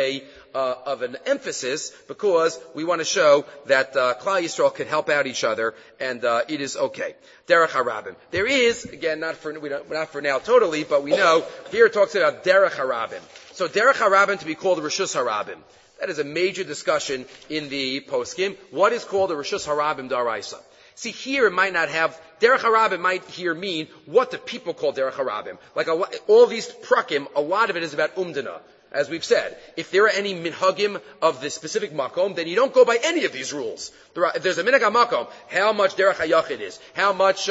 an emphasis because we want to show that Klal Yisrael can help out each other and it is okay. Derech Harabim. There is, again, not for now totally, but we know here it talks about Derech Harabim. So Derech Harabim to be called Rishus Harabim. That is a major discussion in the poskim. What is called a Rishus Harabim Daraisa? See, here it might not have, Derech Harabim might here mean what the people call Derech Harabim. Like all these prakim, a lot of it is about umdana. As we've said, if there are any minhagim of the specific makom, then you don't go by any of these rules. If there's a minhag makom, how much derech hayachid is, how much,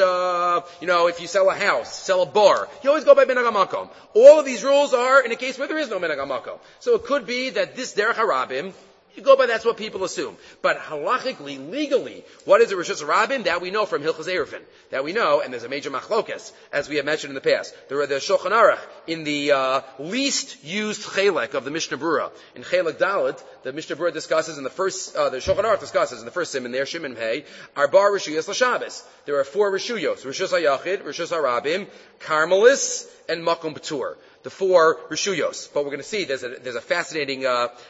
if you sell a house, sell a bar, you always go by minhag makom. All of these rules are in a case where there is no minhag makom. So it could be that this derech harabim, you go by that's what people assume. But halachically, legally, what is a Rishus Harabim? That we know from Hilchos Eruvin. That we know, and there's a major machlokes, as we have mentioned in the past. There are the Shulchan Aruch, in the least used chelek of the Mishnah Berurah. In Chelek Dalet, the Mishnah Berurah discusses in the first, the Shulchan Aruch discusses in the first siman there, Shimon Pei, Arba Rishuyos LaShabbos. There are 4 Rishuyos, Rishus HaYachid, Rishus Harabim, Karmelis, and Makom B'tur. The 4 Rishuyos. But we're going to see there's a fascinating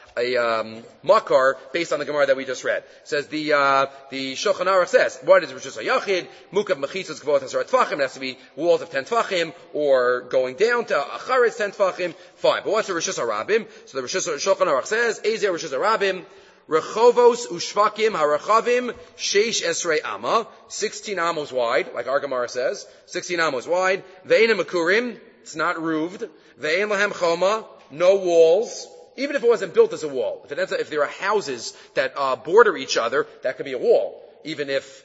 makar based on the Gemara that we just read. It says the Shulchan Aruch says, what is Rishus HaYachid? Mukav Mechitzos Gvot Hasarat Tfachim. It has to be walls of 10 Tfachim, or going down to Acharetz 10 Tfachim. Fine. But what's the Rishus Harabim? So the Shulchan Aruch says, Ezer Rishus Harabim, Rechovos Ushvakim Harachavim Sheish Esrei Amma, 16 amos wide, like our Gemara says, 16 amos wide. Ve'ena Makurim, it's not roofed. Ve'en Lahem Choma, no walls. Even if it wasn't built as a wall. If there are houses that border each other, that could be a wall. Even if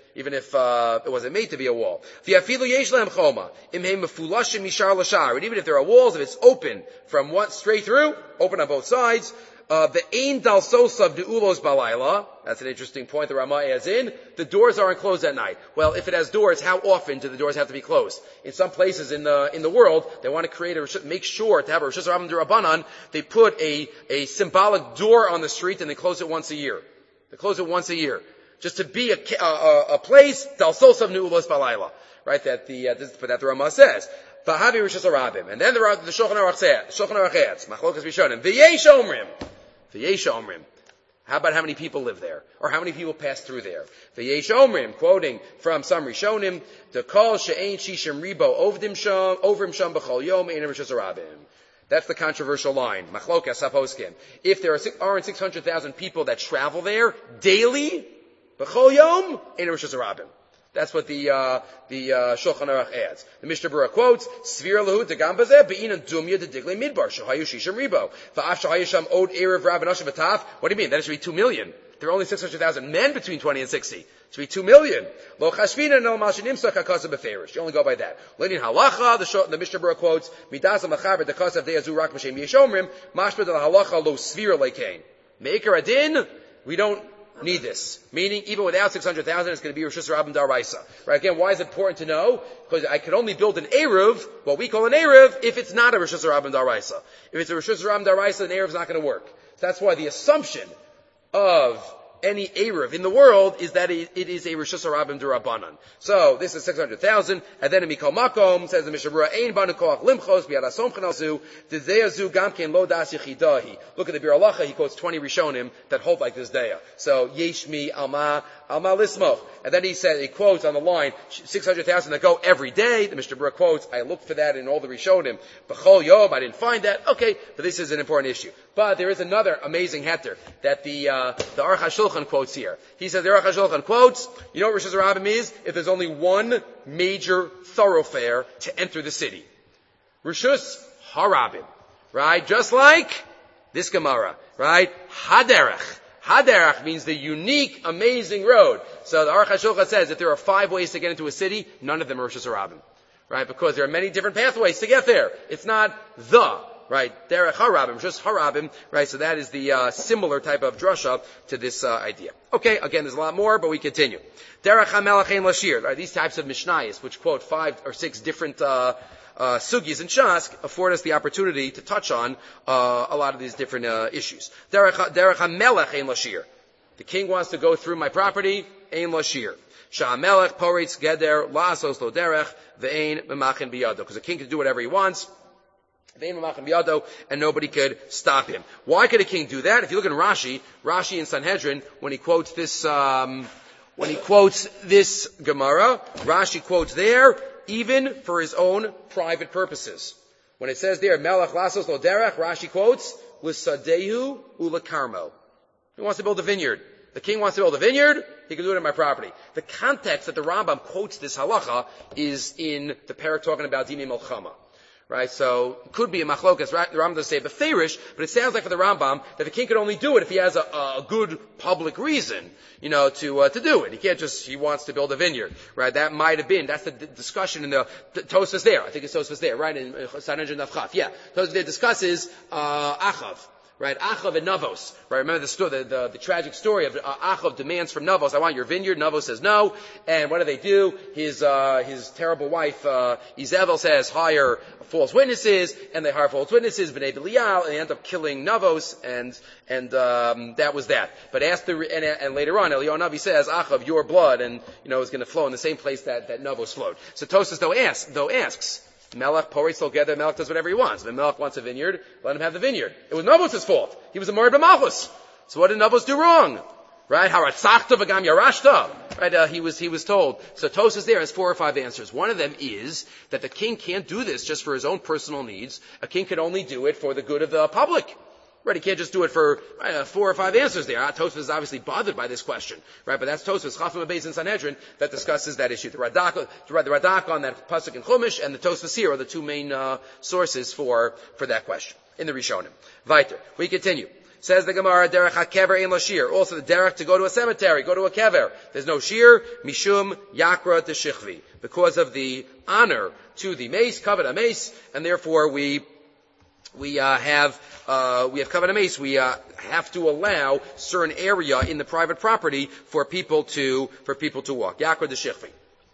it wasn't made to be a wall. V'afilu yesh lahem choma, im heim mefulashim mishar l'shar. And even if there are walls, if it's open from one straight through, open on both sides, the ein dal sosav de'ulos balayla. That's an interesting point the Ramah adds in. The doors aren't closed at night. Well, if it has doors, how often do the doors have to be closed? In some places in the world, they want to create make sure to have a Rishus Harabim D'Rabbanan. They put a symbolic door on the street and they close it once a year. They close it once a year. Just to be a place, dal sosav de'ulos balayla. Right? That the Ramah says. V'havi Rishus Harabim. And then the Shulchan Aruch adds, Machlokas Rishonim, V'yesh Omrim. V'yesh Omrim. How about how many people live there? Or how many people pass through there? V'yesh Omrim, quoting from some Rishonim, Dekol she'ein shishim ribo ovrim sham b'chol yom ein Rishus Harabim. That's the controversial line. Machlokas HaPoskim. If there aren't 600,000 people that travel there daily, b'chol yom ein Rishus Harabim. That's what the Shulchan Aruch adds. The Mishnah Berurah quotes, Svir lahu degam bazeh be'inan dumya de diglei midbar shahayu shishim ribo va'af shahayu sham od erev rab anashim v'taf. What do you mean? That should be 2 million. There are only 600,000 men between 20 and 60. It should be 2 million. Lo chashvina no mashinim sakakasa beferish. You only go by that. Lenin halacha, the Mishnah Berurah quotes, Midas ha'machaber dekasav de'azu rak m'shem yeshomrim mashped al halacha lo svir lekein. Me'ikar adin, we don't need this. Meaning, even without 600,000, it's going to be Rishus Harabim D'Oraisa. Right? Again, why is it important to know? Because I can only build an Eruv, what we call an Eruv, if it's not a Rishus Harabim D'Oraisa. If it's a Rishus Harabim D'Oraisa, an Eruv is not going to work. So that's why the assumption of any Eruv in the world is that it is a Rishus Harabim D'Rabbanan. So, this is 600,000, and then in Mikol Makom, says the Mishnah Berurah, Ein banu koach limchos bi'ad asom chanazu, dezeyazu gamken lo das yechidahi. Look at the Bir Halacha, he quotes 20 Rishonim that hold like this daya. So, Yeshmi alma lismoch. And then he quotes on the line, 600,000 that go every day. The Mishnah Berurah quotes, I looked for that in all the Rishonim. B'chol yom, I didn't find that. Okay, but this is an important issue. But there is another amazing heter that the Aruch HaShulchan quotes here. He says, the Aruch HaShulchan quotes, you know what Rishus Harabim is? If there's only one major thoroughfare to enter the city. Rishus Harabim. Right? Just like this Gemara. Right? Haderech. Haderech means the unique, amazing road. So the Aruch HaShulchan says if there are 5 ways to get into a city, none of them are Rishus Harabim. Right? Because there are many different pathways to get there. It's not the, right? Derech Harabim, just Harabim, right? So that is the similar type of drasha to this idea. Okay, again, there's a lot more, but we continue. Derech HaMelech Ein Lashir, right? These types of Mishnayos, which quote 5 or 6 different sugis and Shas, afford us the opportunity to touch on a lot of these different issues. Derech HaMelech Ein Lashir. The king wants to go through my property, Ein Lashir. Sha'amelech poritz geder la'asos lo derech ve'ein memachin biyado. Because the king can do whatever he wants, ve'ein memachin biyado, and nobody could stop him. Why could a king do that? If you look in Rashi in Sanhedrin, when he quotes this Gemara, Rashi quotes there, even for his own private purposes. When it says there, melech la'asos lo derech, Rashi quotes, l'sadehu u'lekarmo. He wants to build a vineyard. The king wants to build a vineyard, he can do it on my property. The context that the Rambam quotes this halacha is in the parak talking about Dinei Milchama. Right? So, it could be a machlokas. The Rambam doesn't say beferish, but it sounds like for the Rambam that the king could only do it if he has a good public reason, to do it. He can't just, he wants to build a vineyard. Right? That might have been, that's the discussion in the Tosfos there. I think it's Tosfos there, right? In Sanhedrin Nafchaf. Yeah. Tosfos there discusses, Achav. Right, Achav and Navos. Right, remember the story, the tragic story of Achav demands from Navos, I want your vineyard. Navos says no. And what do? His terrible wife, Izebel says, hire false witnesses, and they hire false witnesses, Bnei Belial, and they end up killing Navos, and that was that. But and later on, Eliyahu Navi says, Achav, your blood, and, is going to flow in the same place that Navos flowed. So Tosfos though asks, Melech poritz together. Melech does whatever he wants. When Melech wants a vineyard, let him have the vineyard. It was Navos' fault. He was a Morid B'Malchus. So what did Navos do wrong? Right? Haratzachta v'gam yarashta. Right? He was told. So Tosfos there has 4 or 5 answers. One of them is that the king can't do this just for his own personal needs. A king can only do it for the good of the public. Right, he can't just do it for 4 or 5 answers there. Tosfos is obviously bothered by this question. Right, but that's Tosfos, Chafim Abeis in Sanhedrin, that discusses that issue. The Radak on that Pasuk in Chumash and the Tosfos here are the 2 main sources for that question in the Rishonim. Weiter, we continue. Says the Gemara, Derech HaKever Ein Lashir. Also the Derech to go to a cemetery, go to a kever. There's no shir, Mishum Yakra Teshichvi. Because of the honor to the mace, Kavod HaMace, and therefore we have Kavod HaMace. We have to allow certain area in the private property for people to walk. Yakra Deshechvi.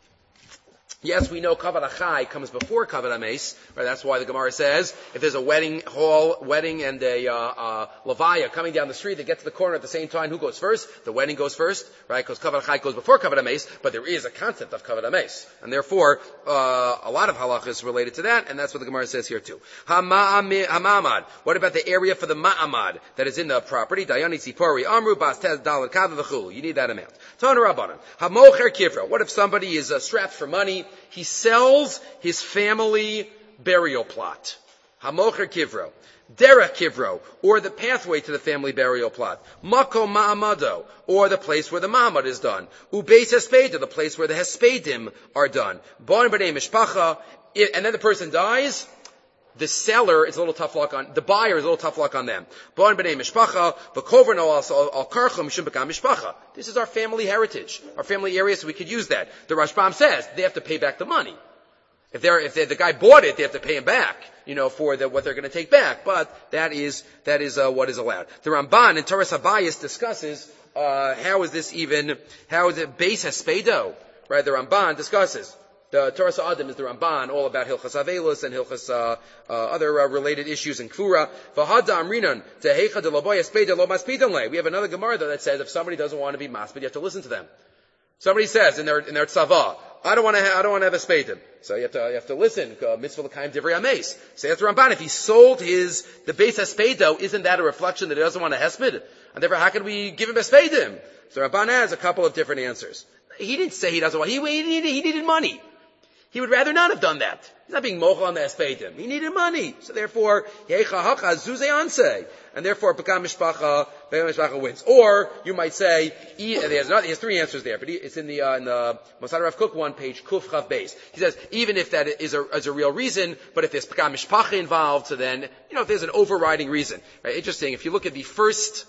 Yes, we know Kavod HaChai comes before Kavod HaMace. Right? That's why the Gemara says if there's a wedding and a levaya coming down the street, they get to the corner at the same time. Who goes first? The wedding goes first, right? Because Kavod HaChai goes before Kavod HaMace, but there is a concept of Kavod HaMace, and therefore a lot of halachas is related to that, and that's what the Gemara says here too. Hamamad. What about the area for the ma'amad that is in the property? Dayani Tzipori Amru Bas Tez Dalet Kavod V'chulu. You need that amount. Tana Rabbanan. Hamocher Kivra. What if somebody is strapped for money? He sells his family burial plot. Hamocher Kivro. Derech Kivro, or the pathway to the family burial plot. Makom Ma'amado, or the place where the Ma'amad is done. Ubeis Hespeda, the place where the Hespedim are done. Bon B'nei Mishpacha, and then the person dies. The seller is a little tough luck the buyer is a little tough luck on them. Bon B'nei Mishpacha, V'kover no also al karcha mishum b'kam Mishpacha. This is our family heritage, our family area, so we could use that. The Rashbam says they have to pay back the money. If the guy bought it, they have to pay him back, for what they're going to take back. But that is what is allowed. The Ramban in Toras Habayis discusses, how is it Beis Hespedo? Right? The Ramban discusses. The Toras Ha'adim is the Ramban, all about Hilchas Avelus and Hilchas, other related issues in Kvura. V'hada amrinan, tehecha de loboy Hespedo lo maspidan le. We have another Gemara though that says if somebody doesn't want to be maspid, you have to listen to them. Somebody says in their tzava, I don't want to have a Hespedim. So you have to listen. Mitzvah l'kayim divrei ames. Say that's Ramban. If he sold the Beis Hespedo, isn't that a reflection that he doesn't want a Hesped? And therefore, how can we give him Hespedim? So Ramban has a couple of different answers. He didn't say he doesn't want. He needed money. He would rather not have done that. He's not being mochel on the espeidim. He needed money. So therefore, yecha hacha zuze anse. And therefore, Pekam Mishpacha wins. Or, you might say, he has three answers there, but it's in the Mosad Rav Kook one, page Kuf Chav Beis. He says, even if that is a real reason, but if there's Pekam Mishpacha involved, so then, if there's an overriding reason. Right? Interesting, if you look at the first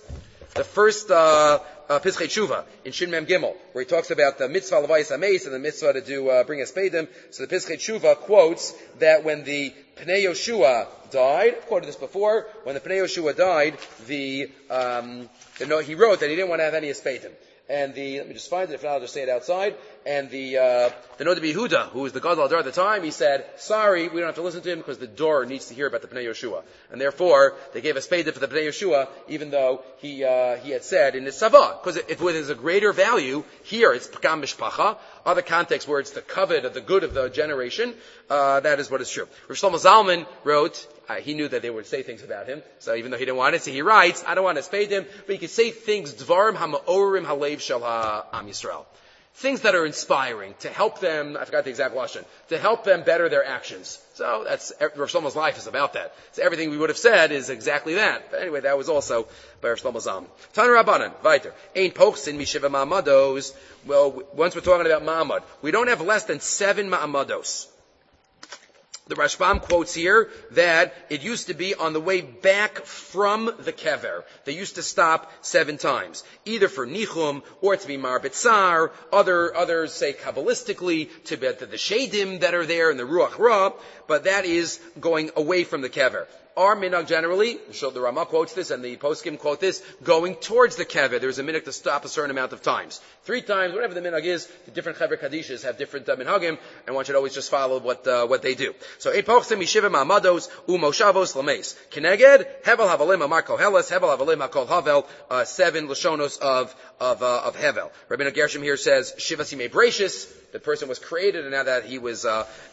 Pischei Tshuva in Shin Mem Gimel, where he talks about the mitzvah levayis hameis and the mitzvah to do bring espeidim. So the Pischei Tshuva quotes that when the Pnei Yoshua died, I've quoted this before, when the Pnei Yoshua died, he wrote that he didn't want to have any espeidim. And let me just find it, if not I'll just say it outside. And the Noda Yehuda, who was the Gadol Adar at the time, he said, sorry, we don't have to listen to him because the door needs to hear about the Pnei Yoshua. And therefore, they gave a speidim for the Pnei Yoshua, even though he had said in his Savah. Because if there's a greater value, here it's Pekam Mishpacha, other contexts where it's the covet of the good of the generation, that is what is true. Rav Shlomo Zalman wrote, he knew that they would say things about him, so even though he didn't want it, so he writes, I don't want to spade him, but he could say things, Dvarim HaMa'orim HaLev Shel HaAm Yisrael. Things that are inspiring, to help them, I forgot the exact lashon, to help them better their actions. So that's, Rav Shlomo's life is about that. So everything we would have said is exactly that. But anyway, that was also by Rav Shlomo Zalman. Tanu Rabbanan, weiter. Ein pochsin mishiva ma'amados. Well, once we're talking about ma'amad, we don't have less than 7 ma'amados. The Rashbam quotes here that it used to be on the way back from the kever. They used to stop 7 times, either for nichum or to be marbet tsar. Others say kabbalistically to be the shadim that are there in the ruach ra, but that is going away from the kever. Our minhag generally, the Ramah quotes this and the poskim quote this, going towards the kever. There's a minhag to stop a certain amount of times. 3 times, whatever the minhag is, the different kever kadishas have different minhagim, and one should always just follow what they do. So, 8 pochsim yeshiva ma'amados umoshavos lameis. Keneged, hevel havalim amar koheles, hevel havalim hakol havel, 7 lashonos of hevel. Rabbeinu Gershom here says, shivas yimei brachis, the person was created and now that he was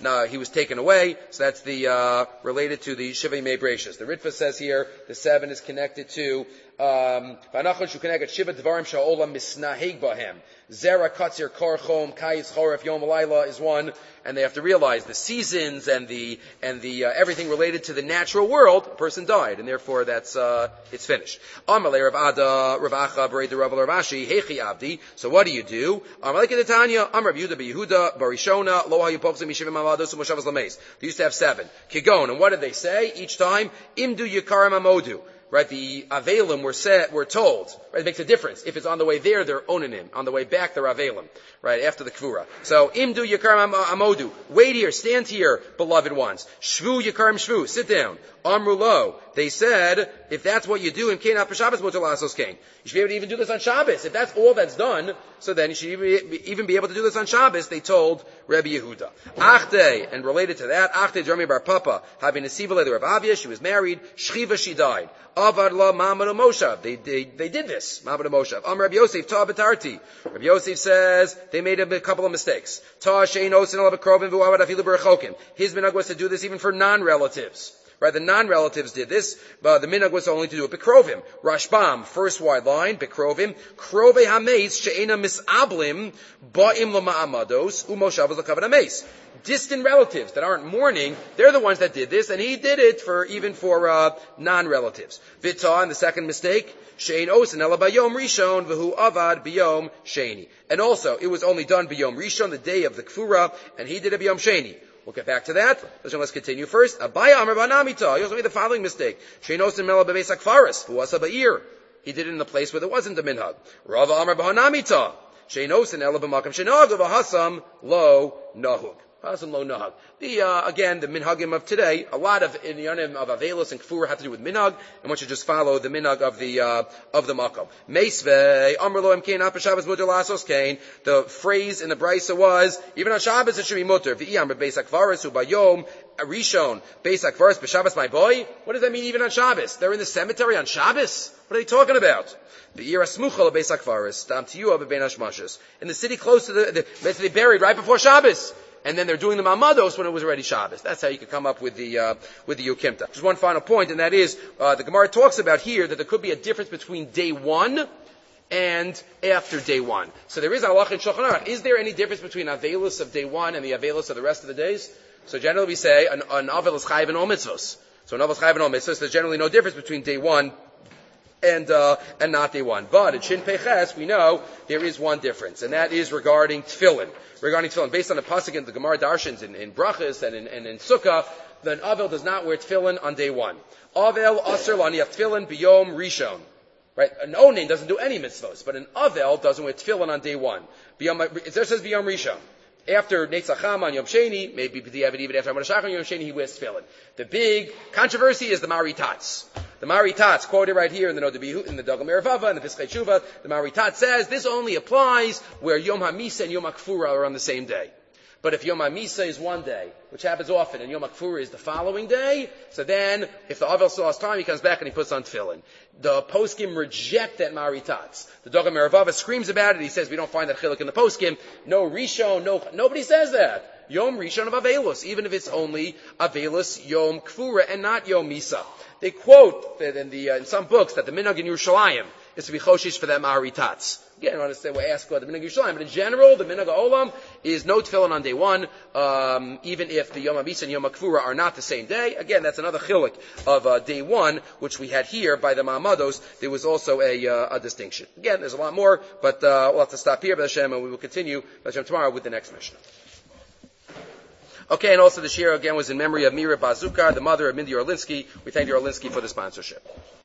taken away. So that's the, related to the Shiva Yimei Brachos. The Ritva says here, the 7 is connected to, V'anachon shu connected Shiva Dvarim Sha'olam Misnaheg Bahem. Zera Katzir Korchom Kayis Choref Yom Alayla is one, and they have to realize the seasons and the everything related to the natural world. A person died, and therefore that's it's finished. Amalei Rav Ada Rav Acha Berei Rav Ashi Hechi Abdi. So what do you do? Amalei Kedetanya Amar Yehuda BeYehuda Barishona Lo Hayu Pochzim Yishivim Mamados Umoshavos Lameis. They used to have 7 Kigon, and what did they say each time? Imdu Yikarim Amodu. Right, the Avelim were told, right, it makes a difference. If it's on the way there, they're onanim. On the way back, they're Avelim. Right, after the Kvura. So, Imdu Yikarim Amodu. Wait here, stand here, beloved ones. Shvu Yikarim Shvu, sit down. Amrulo. They said, if that's what you do in Kain HaPashabbos Mutar Lasos Kain. You should be able to even do this on Shabbos. If that's all that's done, so then you should even be able to do this on Shabbos, they told Rabbi Yehuda. Achte, and related to that, Achte Jeremy Bar Papa, having a Siva the Rav Avia, she was married, Shchiva, she died. Avad la Ma'amad Moshav. They did this. Ma'amad Moshav. Rabbi Yosef, Ta B'tarti. Rabbi Yosef says, they made a couple of mistakes. Ta Shein Osin Ala B'krovim V'uavad Afilu B'rechokim. His minhag was to do this even for non-relatives. Right, the non-relatives did this, but the minhag was only to do it B'krovim. Rashbam, first wide line, B'krovim. Krove HaMeis She'ena Mis'ablim Ba'im L'Ma'amados U'Moshavos L'Kavad HaMeis. Distant relatives that aren't mourning, they're the ones that did this, and he did it even for non-relatives. Vita, and the second mistake, Shein Osin Ela Bayom Rishon V'hu Avad B'Yom Sheni. And also, it was only done B'Yom Rishon, the day of the Kfura, and he did it B'Yom Sheni. We'll get back to that. Let's continue first. Abaya Amar Banamita. He also made the following mistake. Shein Osin Mela B'Beis HaKfaris V'hu Asa Ba'ir. He did it in the place where there wasn't a minhag. Rava Amar Banamita. Shein Osin Ela B'Makam Shenag V'Hasam Lo Nahug. Again, the minhagim of today, a lot of inyanim of Avelos and Kfur have to do with minhag, and one should just follow the minhag of the makom. Meisvei, Amr lo emkein ap Shabbos muter lasos kain. The phrase in the brisa was, even on Shabbos it should be muter. V'iyam beis hakvaris ubayom rishon beis hakvaris b'Shabbos my boy. What does that mean even on Shabbos? They're in the cemetery on Shabbos? What are they talking about? In the city close to they buried right before Shabbos. And then they're doing the Mamados when it was already Shabbos. That's how you could come up with the Yukimta. Just one final point, and that is, the Gemara talks about here that there could be a difference between day 1 and after day one. So there is a halach in Shulchan Aruch. Is there any difference between Avelus of day one and the Avelus of the rest of the days? So generally we say an Avel is chayiv in all mitzvos. So an Avel is chayiv in all mitzvos. There's generally no difference between day one and not day one. But in Shin Peches, we know there is one difference, and that is regarding tefillin. Based on the pasuk in the Gemara Darshans in Brachas and in Sukkah, then Avel does not wear tefillin on day one. Avel aser laniach tefillin biyom rishon. Right? An Onin doesn't do any mitzvos, but an Avel doesn't wear tefillin on day one. It says biyom rishon. After Netzacham on Yom Sheni, maybe even after Hamad Shachar on Yom Sheni, he wears tefillin. The big controversy is the Maritats. The Maritats, quoted right here in the Nodabihu, in the Dagam Eravava, and the Piskei Tshuva, the Maritat says this only applies where Yom HaMisa and Yom HaKfura are on the same day. But if Yom HaMisa is one day, which happens often, and Yom HaKfura is the following day, so then, if the Avel still has time, he comes back and he puts on tefillin. The poskim reject that Maritats. The Dagam Eravava screams about it. He says, we don't find that chiluk in the poskim. No Rishon, nobody says that. Yom Rishon of Avelus, even if it's only Avelus Yom Kfura and not Yom Misa. They quote that in some books that the minhag in Yerushalayim is to be choshish for that Maritats. Again, I don't understand why I ask about the minhag Yerushalayim, but in general, the minhag Olam is no tefillin on day one, even if the Yom HaMisa and Yom HaKfura are not the same day. Again, that's another chiluk of day one, which we had here by the Ma'amados. There was also a distinction. Again, there's a lot more, but we'll have to stop here, B'Hashem, and we will continue, B'Hashem, tomorrow with the next Mishnah. Okay, and also the shir again was in memory of Mira Bazukar, the mother of Mindy Orlinsky. We thank the Orlinsky for the sponsorship.